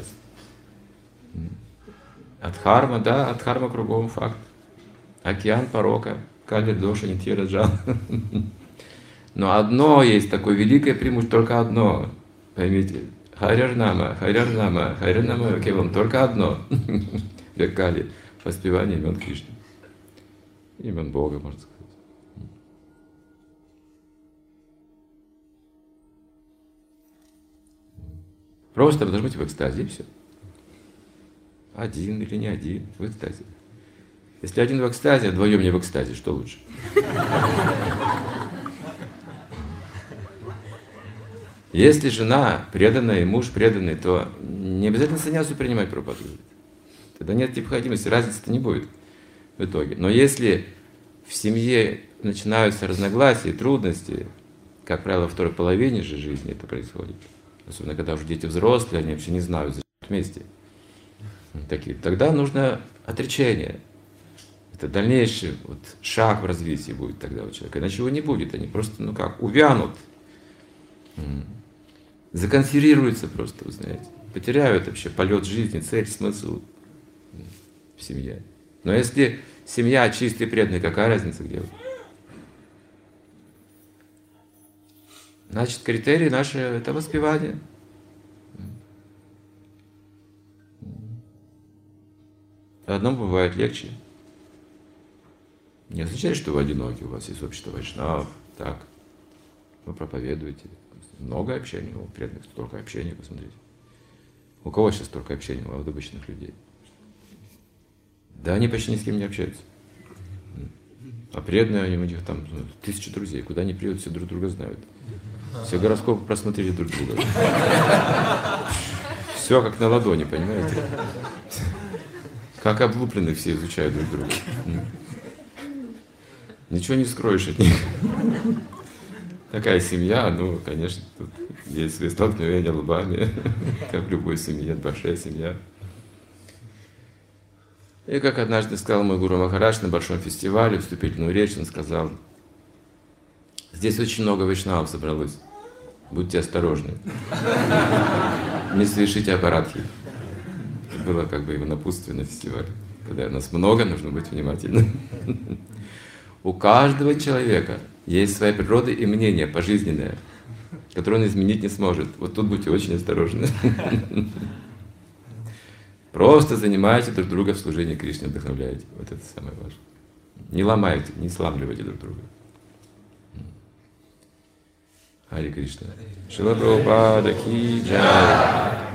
Адхарма, да, адхарма кругом, факт. Океан порока, кали, доша, нитья, раджан. Но одно есть такое великое преимущество, только одно. Поймите, Харирнама, кевам, только одно. Векали, воспевание имен Кришны. Имен Бога, можно сказать. Просто вы должны быть в экстазе, и все. Один или не один, в экстазе. Если один в экстазе, а вдвоем не в экстазе, что лучше? Если жена преданная и муж преданный, то не обязательно саньясу принимать Прабхупада. Тогда нет необходимости, разницы-то не будет в итоге. Но если в семье начинаются разногласия, трудности, как правило, во второй половине же жизни это происходит, особенно когда уже дети взрослые, они вообще не знают, зачем вместе, тогда нужно отречение. Это дальнейший вот шаг в развитии будет тогда у человека. Иначе его не будет, они просто, ну как, увянут. Законсервируются просто, вы знаете. Потеряют вообще полет жизни, цель, смысл в семье. Но если семья чистая и преданная, какая разница где? Значит, критерий наше — это воспевание. Одному бывает легче. Не означает, что вы одиноки, у вас есть общество вайшнавов, так. Вы проповедуете. Много общения, у преданных столько общения, посмотрите. У кого сейчас столько общения, у обычных людей? Да, они почти ни с кем не общаются. А преданные, у них там 1000 друзей, куда они приедут, все друг друга знают. Все гороскопы просмотрели друг друга. Все как на ладони, понимаете? Как облупленные все изучают друг друга. Ничего не скроешь от них. Такая семья, ну, конечно, тут есть свои столкновения лбами, как в любой семье, большая семья. И как однажды сказал мой гуру Махарадж на большом фестивале, вступительную речь, он сказал: здесь очень много вайшнавов собралось, будьте осторожны, не совершите аппаратхи. Это было как бы его напутствие на фестивале. Когда нас много, нужно быть внимательным. У каждого человека есть своя природа и мнение пожизненное, которое он изменить не сможет. Вот тут будьте очень осторожны. Просто занимайте друг друга в служении Кришне, вдохновляйте. Вот это самое важное. Не ломайте, не сламливайте друг друга. Харе Кришна. Шрила Прабхупада ки джай.